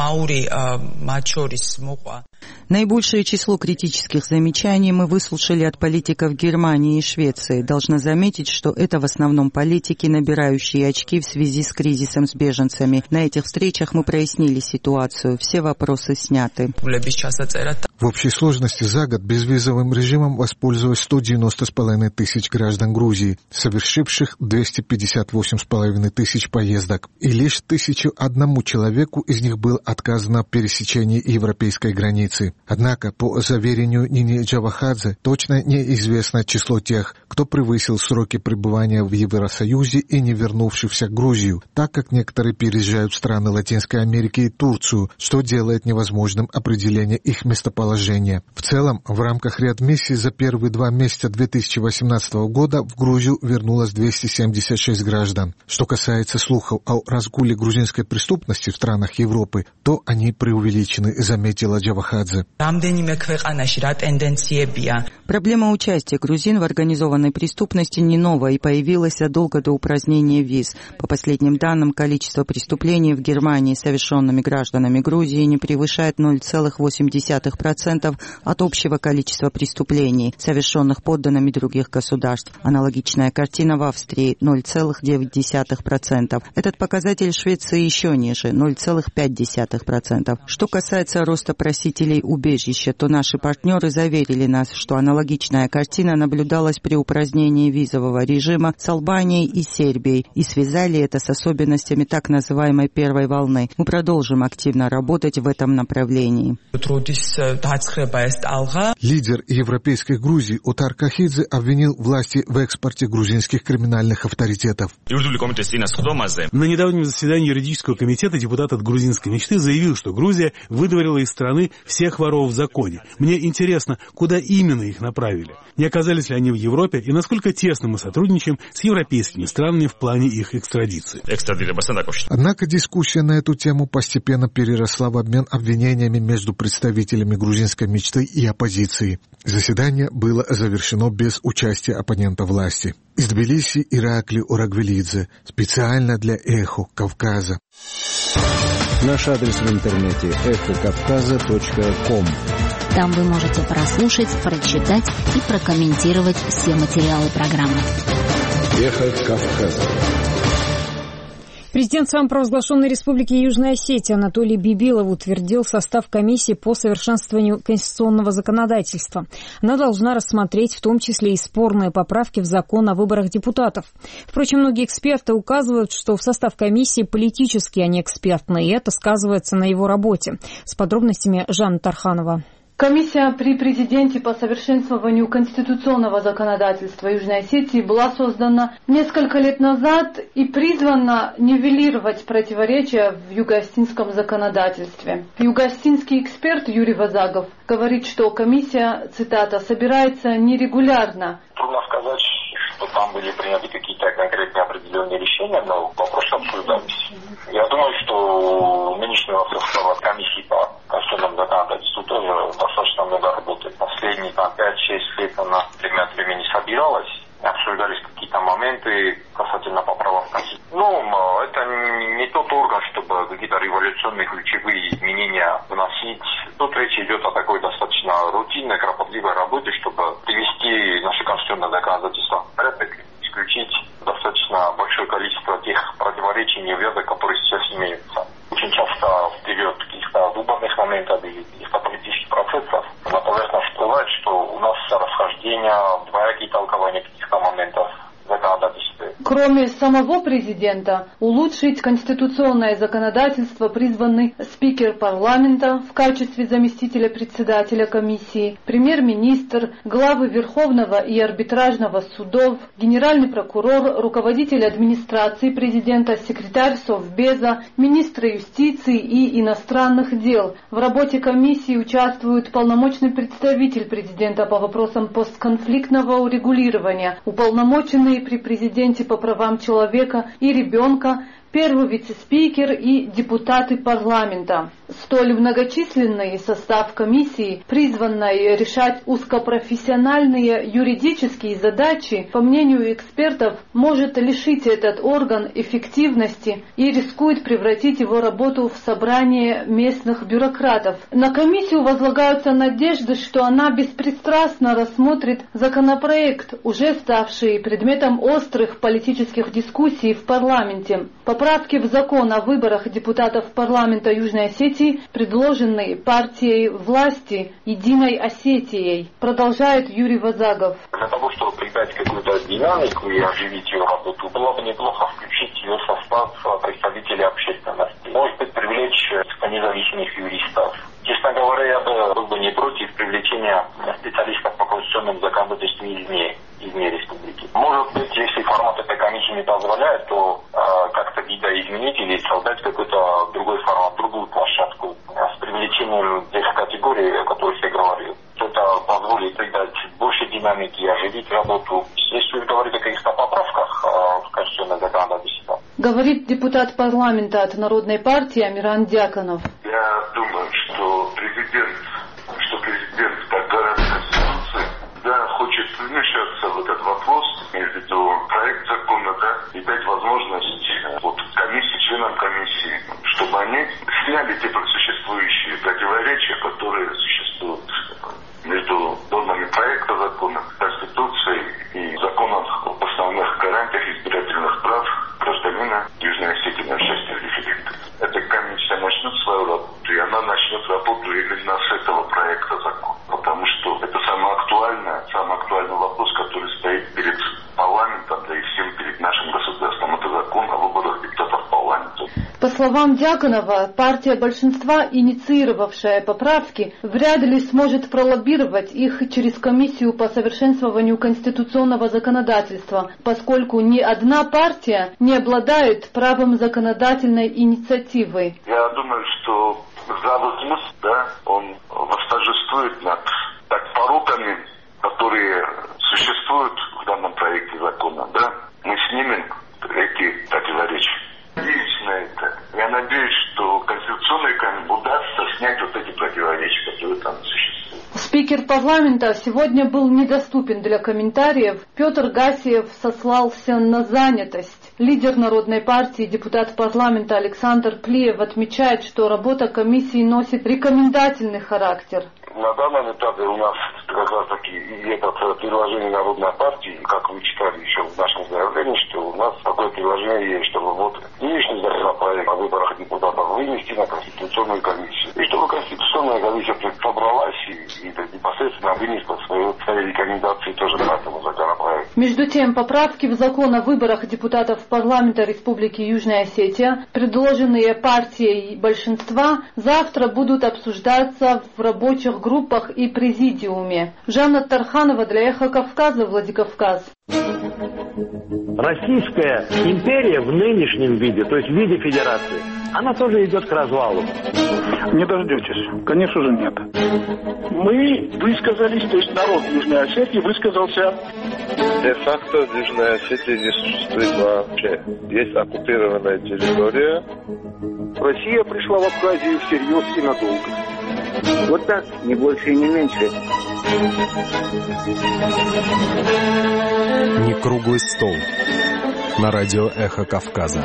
Наибольшее число критических замечаний мы выслушали от политиков Германии и Швеции. Должна заметить, что это в основном политики, набирающие очки в связи с кризисом с беженцами. На этих встречах мы прояснили ситуацию. Все вопросы сняты. В общей сложности за год безвизовым режимом воспользовалось сто девяносто с половиной тысяч граждан Грузии, совершивших двести пятьдесят восемь с половиной тысяч поездок. И лишь тысячу одному человеку из них было отказано в пересечении европейской границы. Однако, по заверению Нини Джавахадзе, точно неизвестно число тех, кто превысил сроки пребывания в Евросоюзе и не вернувшихся в Грузию, так как некоторые переезжают в страны Латинской Америки и Турцию, что делает невозможным определение их местоположения. В целом, в рамках реадмиссии за первые два месяца две тысячи восемнадцатого года в Грузию вернулось двести семьдесят шесть граждан. Что касается слухов о разгуле грузинской преступности в странах Европы, то они преувеличены, заметила Джавахадзе. Проблема участия грузин в организованной преступности не новая и появилась задолго до упразднения виз. По последним данным, количество преступлений в Германии, совершенными гражданами Грузии, не превышает ноль целых восемь десятых процента от общего количества преступлений, совершенных подданными других государств. Аналогичная картина в Австрии – ноль целых девять десятых процента. Этот показатель в Швеции еще ниже – ноль целых пять десятых процента. Что касается роста просителей убежища, то наши партнеры заверили нас, что аналогичная картина наблюдалась при упразднении визового режима с Албанией и Сербией и связали это с особенностями так называемой первой волны. Мы продолжим активно работать в этом направлении. Лидер европейской Грузии Отар Кахидзе обвинил власти в экспорте грузинских криминальных авторитетов. На недавнем заседании юридического комитета депутат от грузинской мечты заявил, что Грузия выдворила из страны всех воров в законе. Мне интересно, куда именно их направили. Не оказались ли они в Европе и насколько тесно мы сотрудничаем с европейскими странами в плане их экстрадиции. Однако дискуссия на эту тему постепенно переросла в обмен обвинениями между представителями грузинской мечты и оппозиции. Заседание было завершено без участия оппонента власти. Из Тбилиси Иракли Урагвелидзе, специально для «Эхо Кавказа». Наш адрес в интернете эхо кавказа точка ком. Там вы можете прослушать, прочитать и прокомментировать все материалы программы. Эхо Кавказа. Президент самопровозглашенной Республики Южная Осетия Анатолий Бибилов утвердил состав комиссии по совершенствованию конституционного законодательства. Она должна рассмотреть в том числе и спорные поправки в закон о выборах депутатов. Впрочем, многие эксперты указывают, что в состав комиссии политический, а не экспертный, и это сказывается на его работе. С подробностями Жанна Тарханова. Комиссия при президенте по совершенствованию конституционного законодательства Южной Осетии была создана несколько лет назад и призвана нивелировать противоречия в юго-осетинском законодательстве. Юго-осетинский эксперт Юрий Вазагов говорит, что комиссия, цитата, собирается нерегулярно. Трудно сказать, что там были приняты какие-то конкретные определенные решения, но вопросы обсуждались. Я думаю, что нынешнего состава комиссии по конституционному законодательству тоже достаточно много работы. Последние там пять-шесть лет она время от времени собиралась, обсуждались какие-то моменты касательно поправок в Конституцию. Ну, это не тот орган, чтобы какие-то революционные ключевые изменения вносить. Тут речь идет о такой достаточно рутинной, кропотливой работе, чтобы привести наше конституционное законодательство в порядок, исключить достаточно большое количество тех противоречий и неувязок, которые сейчас имеются. Очень часто в период каких-то выборных моментов или каких-то политических процессов на поверхность всплывает, что у нас расхождения, двоякие толкования каких-то моментов законодательства. Кроме самого президента, улучшить конституционное законодательство призваны спикер парламента в качестве заместителя председателя комиссии, премьер-министр, главы Верховного и арбитражного судов, генеральный прокурор, руководитель администрации президента, секретарь Совбеза, министры юстиции и иностранных дел. В работе комиссии участвует полномочный представитель президента по вопросам постконфликтного урегулирования, уполномоченный при президенте по правам человека и ребенка, первый вице-спикер и депутаты парламента. Столь многочисленный состав комиссии, призванный решать узкопрофессиональные юридические задачи, по мнению экспертов, может лишить этот орган эффективности и рискует превратить его работу в собрание местных бюрократов. На комиссию возлагаются надежды, что она беспристрастно рассмотрит законопроект, уже ставший предметом острых политических дискуссий в парламенте. Поправки в закон о выборах депутатов парламента Южной Осетии, предложенные партией власти «Единой Осетией», продолжает Юрий Вазагов. Для того, чтобы придать какую-то динамику и оживить ее работу, было бы неплохо включить ее в состав представителей общественности. Может быть, привлечь независимых юристов. Честно говоря, я бы был бы не против привлечения специалистов по конституционному законодательству извне, извне республики. Может быть, если формат этой комиссии не позволяет, то э, как-то видоизменить или создать какой-то другой формат, другую площадку с привлечением тех категорий, о которых я говорил. Это позволит придать больше динамики и оживить работу. Если вы говорите о каких-то поправках э, в конституционное законодательство. Говорит депутат парламента от Народной партии Амиран Дьяконов. Я думаю, что президент, что президент, как гарант Конституции, да, хочет вмешаться в этот вопрос, между проект закона, да, и дать возможность вот, комиссии, членам комиссии, чтобы они сняли те существующие противоречия, которые существуют между нормами проекта закона, Конституцией и законом об основных гарантиях избирательных прав гражданина Южной Осетии на участие в референдуме. Эта комиссия начнет свою работу, и она начнет работу именно с этого проекта закона. Потому что это самый актуальный, самый актуальный вопрос, который стоит перед парламентом, да и всем перед нашим государством. Это закон о выборах депутатов парламента. По словам Дьяконова, партия большинства, инициировавшая поправки, вряд ли сможет пролоббировать их через комиссию по совершенствованию конституционного законодательства, поскольку ни одна партия не обладает правом законодательной инициативы. Я думаю, что здравый смысл, да, он в снять вот эти противоречия, которые там существуют. Спикер парламента сегодня был недоступен для комментариев. Петр Гасиев сослался на занятость. Лидер Народной партии, депутат парламента Александр Плиев отмечает, что работа комиссии носит рекомендательный характер. На данном этапе у нас как раз таки это предложение Народной партии, как вы читали еще в нашем заявлении, что у нас такое предложение есть, чтобы вот нынешний законопроект о выборах депутатов вынести на Конституционную комиссию. И чтобы Конституционная комиссия собралась и, и непосредственно вынесла свои, свои рекомендации тоже на этому законопроекту. Между тем, поправки в закон о выборах депутатов парламента Республики Южная Осетия, предложенные партией большинства, завтра будут обсуждаться в рабочих группах и президиуме. Жанна Тарханова для Эхо Кавказа, Владикавказ. Российская империя в нынешнем виде, то есть в виде федерации, она тоже идет к развалу. Не дождетесь. Конечно же нет. Мы высказались, то есть народ Южной Осетии высказался. Де-факто Южная Осетия не существует вообще. Есть оккупированная территория. Россия пришла в Абхазию всерьез и надолго. Вот так, не больше и не меньше. Не круглый стол. На радио «Эхо Кавказа».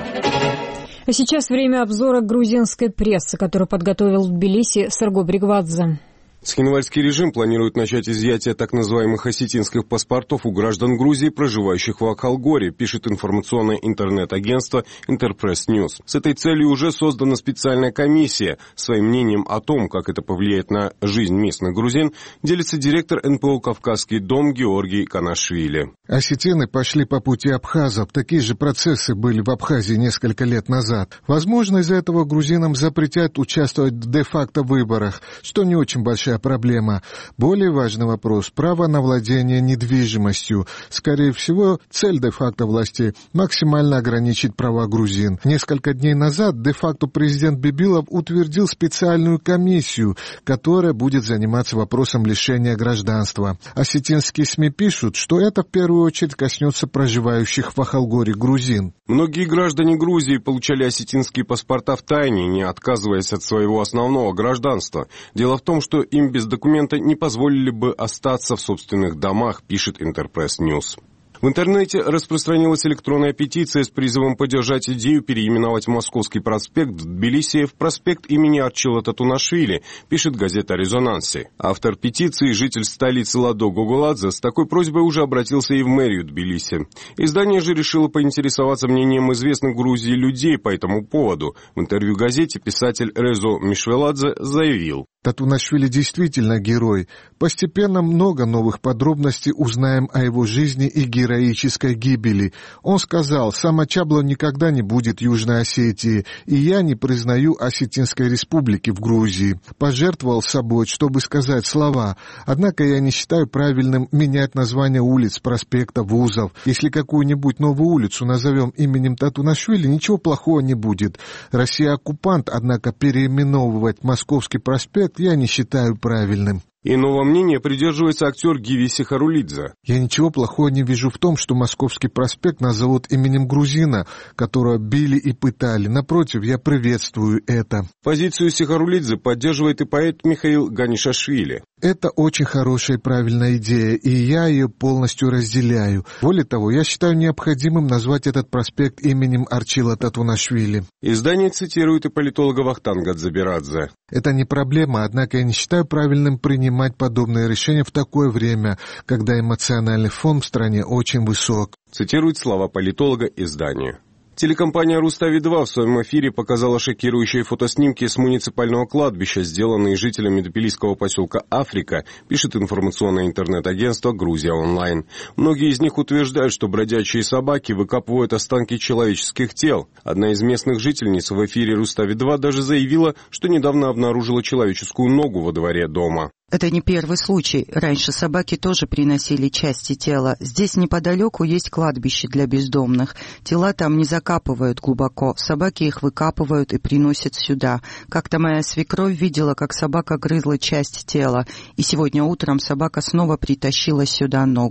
А сейчас время обзора грузинской прессы, которую подготовил в Тбилиси Сарго Бригвадзе. Цхинвальский режим планирует начать изъятие так называемых осетинских паспортов у граждан Грузии, проживающих в Акхалгоре, пишет информационное интернет-агентство Интерпресс Ньюс. С этой целью уже создана специальная комиссия. Своим мнением о том, как это повлияет на жизнь местных грузин, делится директор эн пэ о «Кавказский дом» Георгий Канашвили. Осетины пошли по пути абхазов. Такие же процессы были в Абхазии несколько лет назад. Возможно, из-за этого грузинам запретят участвовать в де-факто выборах, что не очень большая проблема. Более важный вопрос – право на владение недвижимостью. Скорее всего, цель де-факто власти – максимально ограничить права грузин. Несколько дней назад де-факто президент Бибилов утвердил специальную комиссию, которая будет заниматься вопросом лишения гражданства. Осетинские СМИ пишут, что это в первую очередь коснется проживающих в Ахалгоре грузин. Многие граждане Грузии получали осетинские паспорта в тайне, не отказываясь от своего основного гражданства. Дело в том, что им без документа не позволили бы остаться в собственных домах, пишет Интерпресс Ньюс. В интернете распространилась электронная петиция с призывом поддержать идею переименовать Московский проспект в Тбилиси в проспект имени Арчила Татунашвили, пишет газета о резонансе. Автор петиции, житель столицы Ладо Гогуладзе, с такой просьбой уже обратился и в мэрию Тбилиси. Издание же решило поинтересоваться мнением известных в Грузии людей по этому поводу. В интервью газете писатель Резо Мишвеладзе заявил: Татунашвили действительно герой. Постепенно много новых подробностей узнаем о его жизни и героической гибели. Он сказал: «Самочабло никогда не будет Южной Осетии, и я не признаю Осетинской республики в Грузии». Пожертвовал собой, чтобы сказать слова. Однако я не считаю правильным менять название улиц, проспектов, вузов. Если какую-нибудь новую улицу назовем именем Татунашвили, ничего плохого не будет. Россия оккупант, однако переименовывать Московский проспект я не считаю правильным. Иного мнения придерживается актер Гиви Сихарулидзе. Я ничего плохого не вижу в том, что Московский проспект назовут именем грузина, которого били и пытали. Напротив, я приветствую это. Позицию Сихарулидзе поддерживает и поэт Михаил Ганишашвили. Это очень хорошая и правильная идея, и я ее полностью разделяю. Более того, я считаю необходимым назвать этот проспект именем Арчила Татунашвили. Издание цитирует и политолога Вахтанга Дзабирадзе. Это не проблема, однако я не считаю правильным принимать подобные решения в такое время, когда эмоциональный фон в стране очень высок. Цитирует слова политолога издания. Телекомпания «Рустави два» в своем эфире показала шокирующие фотоснимки с муниципального кладбища, сделанные жителями тбилисского поселка Африка, пишет информационное интернет-агентство «Грузия онлайн». Многие из них утверждают, что бродячие собаки выкапывают останки человеческих тел. Одна из местных жительниц в эфире «Рустави два» даже заявила, что недавно обнаружила человеческую ногу во дворе дома. Это не первый случай. Раньше собаки тоже приносили части тела. Здесь неподалеку есть кладбище для бездомных. Тела там не закапывают глубоко. Собаки их выкапывают и приносят сюда. Как-то моя свекровь видела, как собака грызла часть тела. И сегодня утром собака снова притащила сюда ногу.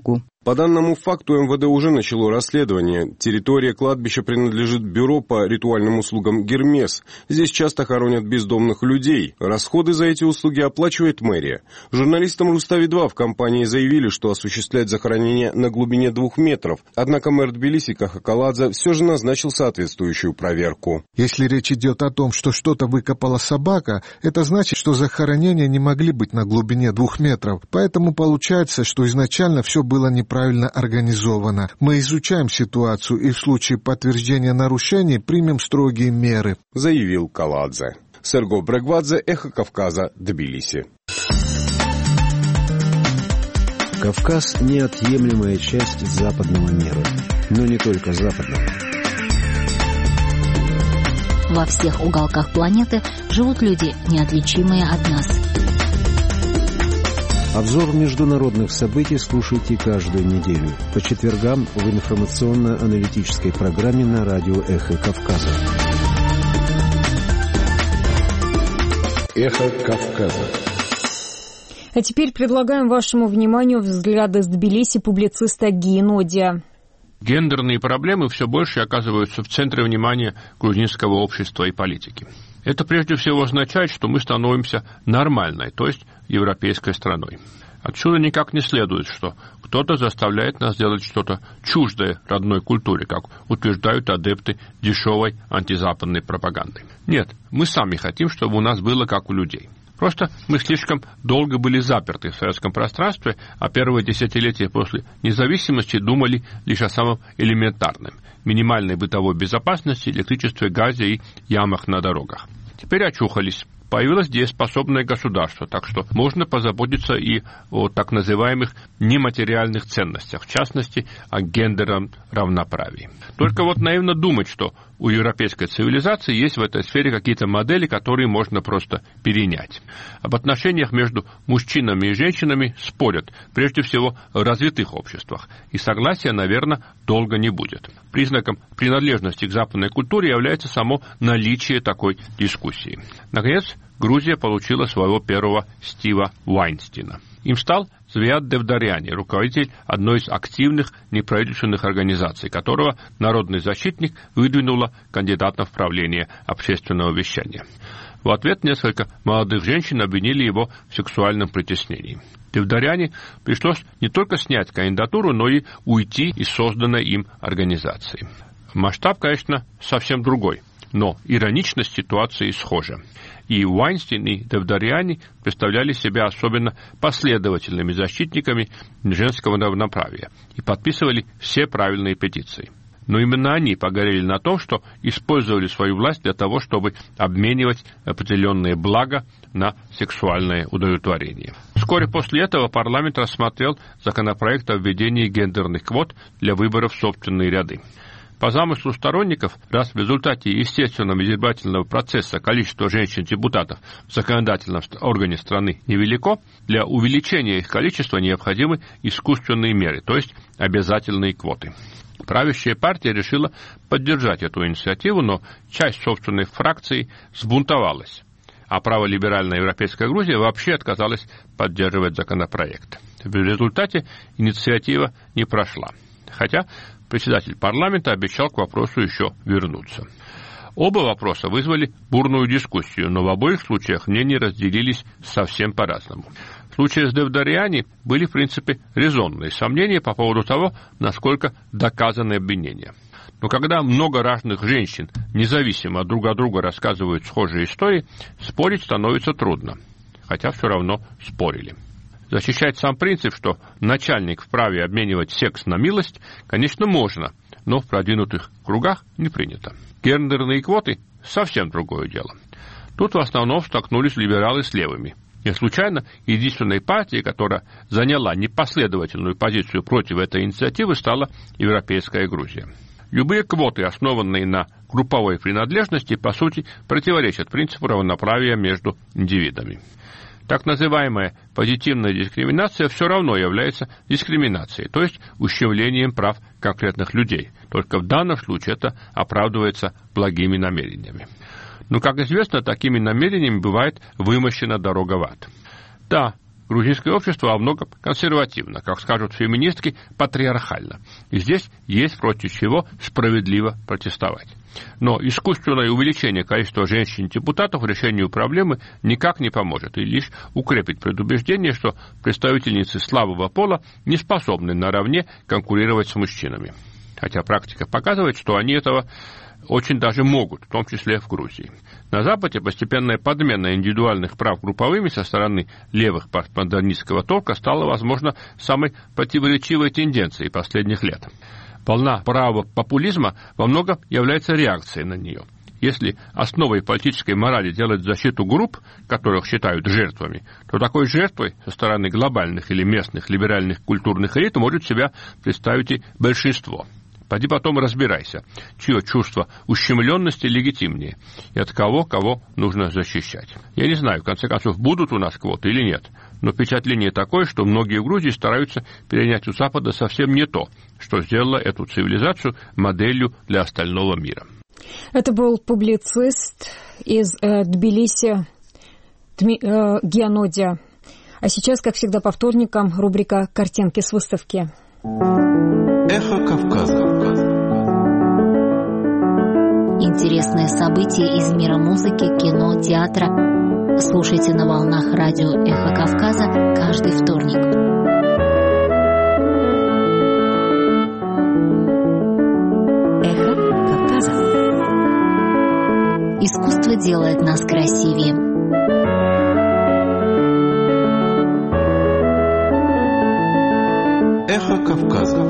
По данному факту эм вэ дэ уже начало расследование. Территория кладбища принадлежит бюро по ритуальным услугам «Гермес». Здесь часто хоронят бездомных людей. Расходы за эти услуги оплачивает мэрия. Журналистам Рустави два в компании заявили, что осуществляет захоронение на глубине двух метров. Однако мэр Тбилиси Кахакаладзе все же назначил соответствующую проверку. Если речь идет о том, что что-то выкопала собака, это значит, что захоронения не могли быть на глубине двух метров. Поэтому получается, что изначально все было неправильно. правильно организовано. Мы изучаем ситуацию и в случае подтверждения нарушений примем строгие меры, заявил Каладзе. Серго Брегвадзе, Эхо Кавказа, Тбилиси. Кавказ – неотъемлемая часть западного мира, но не только западного. Во всех уголках планеты живут люди, неотличимые от нас. Обзор международных событий слушайте каждую неделю по четвергам в информационно-аналитической программе на радио «Эхо Кавказа». «Эхо Кавказа». А теперь предлагаем вашему вниманию взгляды с Тбилиси публициста Ги Нодия. Гендерные проблемы все больше оказываются в центре внимания грузинского общества и политики. Это прежде всего означает, что мы становимся нормальной, то есть европейской страной. Отсюда никак не следует, что кто-то заставляет нас делать что-то чуждое родной культуре, как утверждают адепты дешевой антизападной пропаганды. Нет, мы сами хотим, чтобы у нас было как у людей. Просто мы слишком долго были заперты в советском пространстве, а первые десятилетия после независимости думали лишь о самом элементарном – минимальной бытовой безопасности, электричестве, газе и ямах на дорогах. Теперь очухались. Появилось дееспособное государство, так что можно позаботиться и о так называемых нематериальных ценностях, в частности, о гендерном равноправии. Только вот наивно думать, что у европейской цивилизации есть в этой сфере какие-то модели, которые можно просто перенять. Об отношениях между мужчинами и женщинами спорят, прежде всего, в развитых обществах, и согласия, наверное, долго не будет. Признаком принадлежности к западной культуре является само наличие такой дискуссии. Наконец, Грузия получила своего первого Стива Вайнстина. Им стал Звиат Девдаряни, руководитель одной из активных неправительственных организаций, которого народный защитник выдвинула кандидатом в правление общественного вещания. В ответ несколько молодых женщин обвинили его в сексуальном притеснении. Девдаряни пришлось не только снять кандидатуру, но и уйти из созданной им организации. Масштаб, конечно, совсем другой, но ироничность ситуации схожа. И Вайнстин, и Девдаряни представляли себя особенно последовательными защитниками женского равноправия и подписывали все правильные петиции. Но именно они погорели на том, что использовали свою власть для того, чтобы обменивать определенные блага на сексуальное удовлетворение. Вскоре после этого парламент рассмотрел законопроект о введении гендерных квот для выборов в собственные ряды. По замыслу сторонников, раз в результате естественного избирательного процесса количество женщин-депутатов в законодательном органе страны невелико, для увеличения их количества необходимы искусственные меры, то есть обязательные квоты. Правящая партия решила поддержать эту инициативу, но часть собственной фракции сбунтовалась, а праволиберальная европейская Грузия вообще отказалась поддерживать законопроект. В результате инициатива не прошла, хотя председатель парламента обещал к вопросу еще вернуться. Оба вопроса вызвали бурную дискуссию, но в обоих случаях мнения разделились совсем по-разному. В случае с Девдаряни были, в принципе, резонные сомнения по поводу того, насколько доказаны обвинения. Но когда много разных женщин независимо друг от друга рассказывают схожие истории, спорить становится трудно, хотя все равно спорили. Защищать сам принцип, что начальник вправе обменивать секс на милость, конечно, можно, но в продвинутых кругах не принято. Гендерные квоты – совсем другое дело. Тут в основном столкнулись либералы с левыми. Не случайно единственной партией, которая заняла непоследовательную позицию против этой инициативы, стала Европейская Грузия. Любые квоты, основанные на групповой принадлежности, по сути, противоречат принципу равноправия между индивидами. Так называемая позитивная дискриминация все равно является дискриминацией, то есть ущемлением прав конкретных людей. Только в данном случае это оправдывается благими намерениями. Но, как известно, такими намерениями бывает вымощена дорога в ад. Да, Грузинское общество во многом консервативно, как скажут феминистки, патриархально. И здесь есть против чего справедливо протестовать. Но искусственное увеличение количества женщин-депутатов решению проблемы никак не поможет и лишь укрепит предубеждение, что представительницы слабого пола не способны наравне конкурировать с мужчинами. Хотя практика показывает, что они этого очень даже могут, в том числе в Грузии. На Западе постепенная подмена индивидуальных прав групповыми со стороны левых постмодернистского толка стала, возможно, самой противоречивой тенденцией последних лет. Волна правого популизма во многом является реакцией на нее. Если основой политической морали делать защиту групп, которых считают жертвами, то такой жертвой со стороны глобальных или местных либеральных культурных элит может себя представить и большинство. Пойди потом разбирайся, чье чувство ущемленности легитимнее и от кого, кого нужно защищать. Я не знаю, в конце концов, будут у нас квоты или нет, но впечатление такое, что многие в Грузии стараются перенять у Запада совсем не то, что сделало эту цивилизацию моделью для остального мира. Это был публицист из э, Тбилиси Дми, э, Гианодия. А сейчас, как всегда, по вторникам рубрика «Картинки с выставки». Эхо Кавказа. Интересные события из мира музыки, кино, театра. Слушайте на волнах радио «Эхо Кавказа» каждый вторник. Эхо Кавказа. Искусство делает нас красивее. Эхо Кавказа.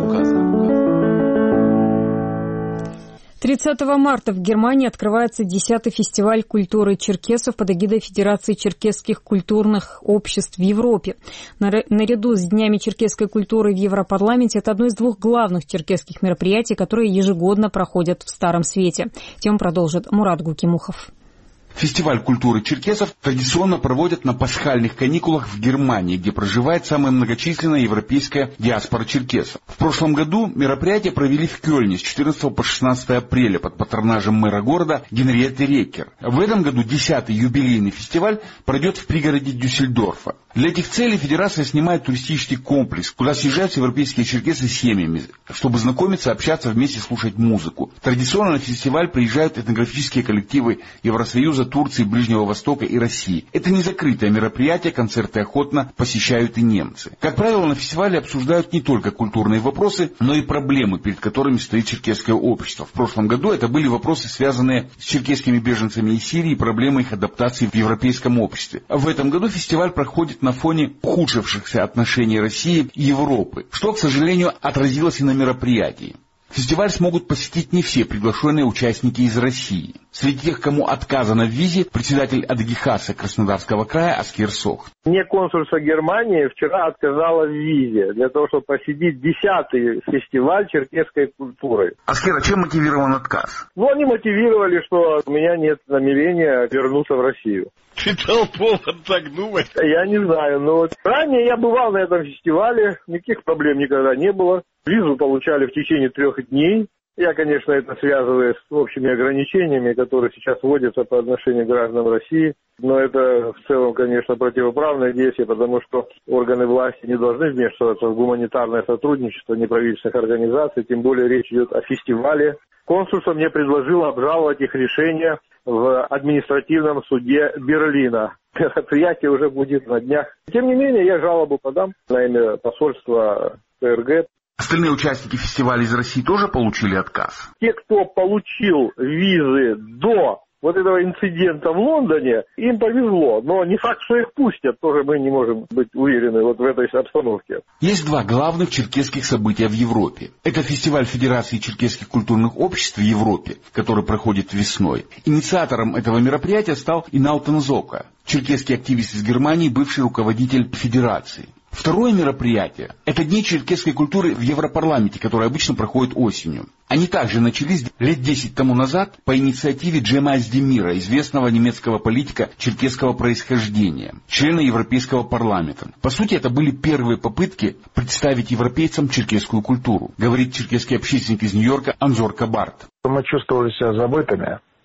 тридцатого марта в Германии открывается десятый фестиваль культуры черкесов под эгидой Федерации черкесских культурных обществ в Европе. Наряду с Днями черкесской культуры в Европарламенте это одно из двух главных черкесских мероприятий, которые ежегодно проходят в Старом Свете. Тему продолжит Мурат Гукимухов. Фестиваль культуры черкесов традиционно проводят на пасхальных каникулах в Германии, где проживает самая многочисленная европейская диаспора черкесов. В прошлом году мероприятие провели в Кёльне с четырнадцатого по шестнадцатое апреля под патронажем мэра города Генриетты Реккер. В этом году десятый юбилейный фестиваль пройдет в пригороде Дюссельдорфа. Для этих целей Федерация снимает туристический комплекс, куда съезжаются европейские черкесы с семьями, чтобы знакомиться, общаться, вместе слушать музыку. Традиционно на фестиваль приезжают этнографические коллективы Евросоюза, Турции, Ближнего Востока и России. Это не закрытое мероприятие, концерты охотно посещают и немцы. Как правило, на фестивале обсуждают не только культурные вопросы, но и проблемы, перед которыми стоит черкесское общество. В прошлом году это были вопросы, связанные с черкесскими беженцами из Сирии и проблемой их адаптации в европейском обществе. В этом году фестиваль проходит на фоне ухудшившихся отношений России и Европы, что, к сожалению, отразилось и на мероприятии. Фестиваль смогут посетить не все приглашенные участники из России. Среди тех, кому отказано в визе, председатель Адыгихаса Краснодарского края Аскер Сох. Мне консульство Германии вчера отказало в визе для того, чтобы посетить десятый фестиваль черкесской культуры. Аскер, а чем мотивирован отказ? Ну, они мотивировали, что у меня нет намерения вернуться в Россию. Читал повод так думать? Я не знаю, но вот ранее я бывал на этом фестивале, никаких проблем никогда не было. Визу получали в течение трех дней. Я, конечно, это связываю с общими ограничениями, которые сейчас вводятся по отношению к гражданам России. Но это в целом, конечно, противоправное действие, потому что органы власти не должны вмешиваться в гуманитарное сотрудничество неправительственных организаций. Тем более речь идет о фестивале. Консульство мне предложило обжаловать их решение в административном суде Берлина. Мероприятие уже будет на днях. Тем не менее, я жалобу подам на имя посольства КРГ. Остальные участники фестиваля из России тоже получили отказ? Те, кто получил визы до вот этого инцидента в Лондоне, им повезло. Но не факт, что их пустят, тоже мы не можем быть уверены вот в этой обстановке. Есть два главных черкесских события в Европе. Это фестиваль Федерации черкесских культурных обществ в Европе, который проходит весной. Инициатором этого мероприятия стал Инаутен Зока, черкесский активист из Германии, бывший руководитель Федерации. Второе мероприятие – это Дни черкесской культуры в Европарламенте, которые обычно проходят осенью. Они также начались лет десять тому назад по инициативе Джема Аздемира, известного немецкого политика черкесского происхождения, члена Европейского парламента. По сути, это были первые попытки представить европейцам черкесскую культуру, говорит черкесский общественник из Нью-Йорка Анзор Кабарт. Мы чувствовали себя забытыми.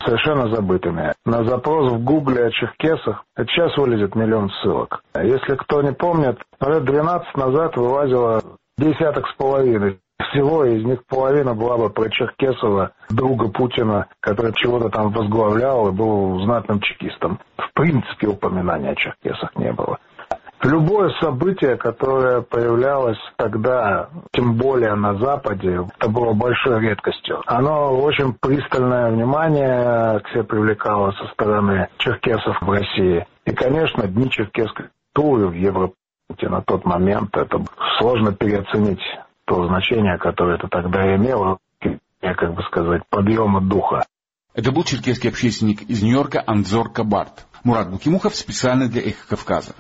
совершенно забытыми. На запрос в Гугле о черкесах сейчас вылезет миллион ссылок. Если кто не помнит, лет двенадцать назад вылазило десяток с половиной. Всего из них половина была бы про Черкесова, друга Путина, который чего-то там возглавлял и был знатным чекистом. В принципе, упоминания о черкесах не было. Любое событие, которое появлялось тогда, тем более на Западе, это было большой редкостью. Оно очень пристальное внимание к себе привлекало со стороны черкесов в России. И, конечно, дни черкесской культуры в Европе на тот момент, это сложно переоценить то значение, которое это тогда имело, как бы сказать, подъема духа. Это был черкесский общественник из Нью-Йорка Анзор Кабарт. Мурат Букимухов специально для «Эхо Кавказа».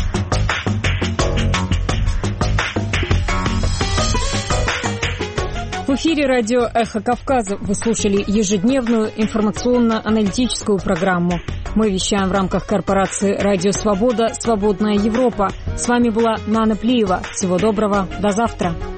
В эфире радио «Эхо Кавказа» вы слушали ежедневную информационно-аналитическую программу. Мы вещаем в рамках корпорации «Радио Свобода. Свободная Европа». С вами была Нана Плиева. Всего доброго. До завтра.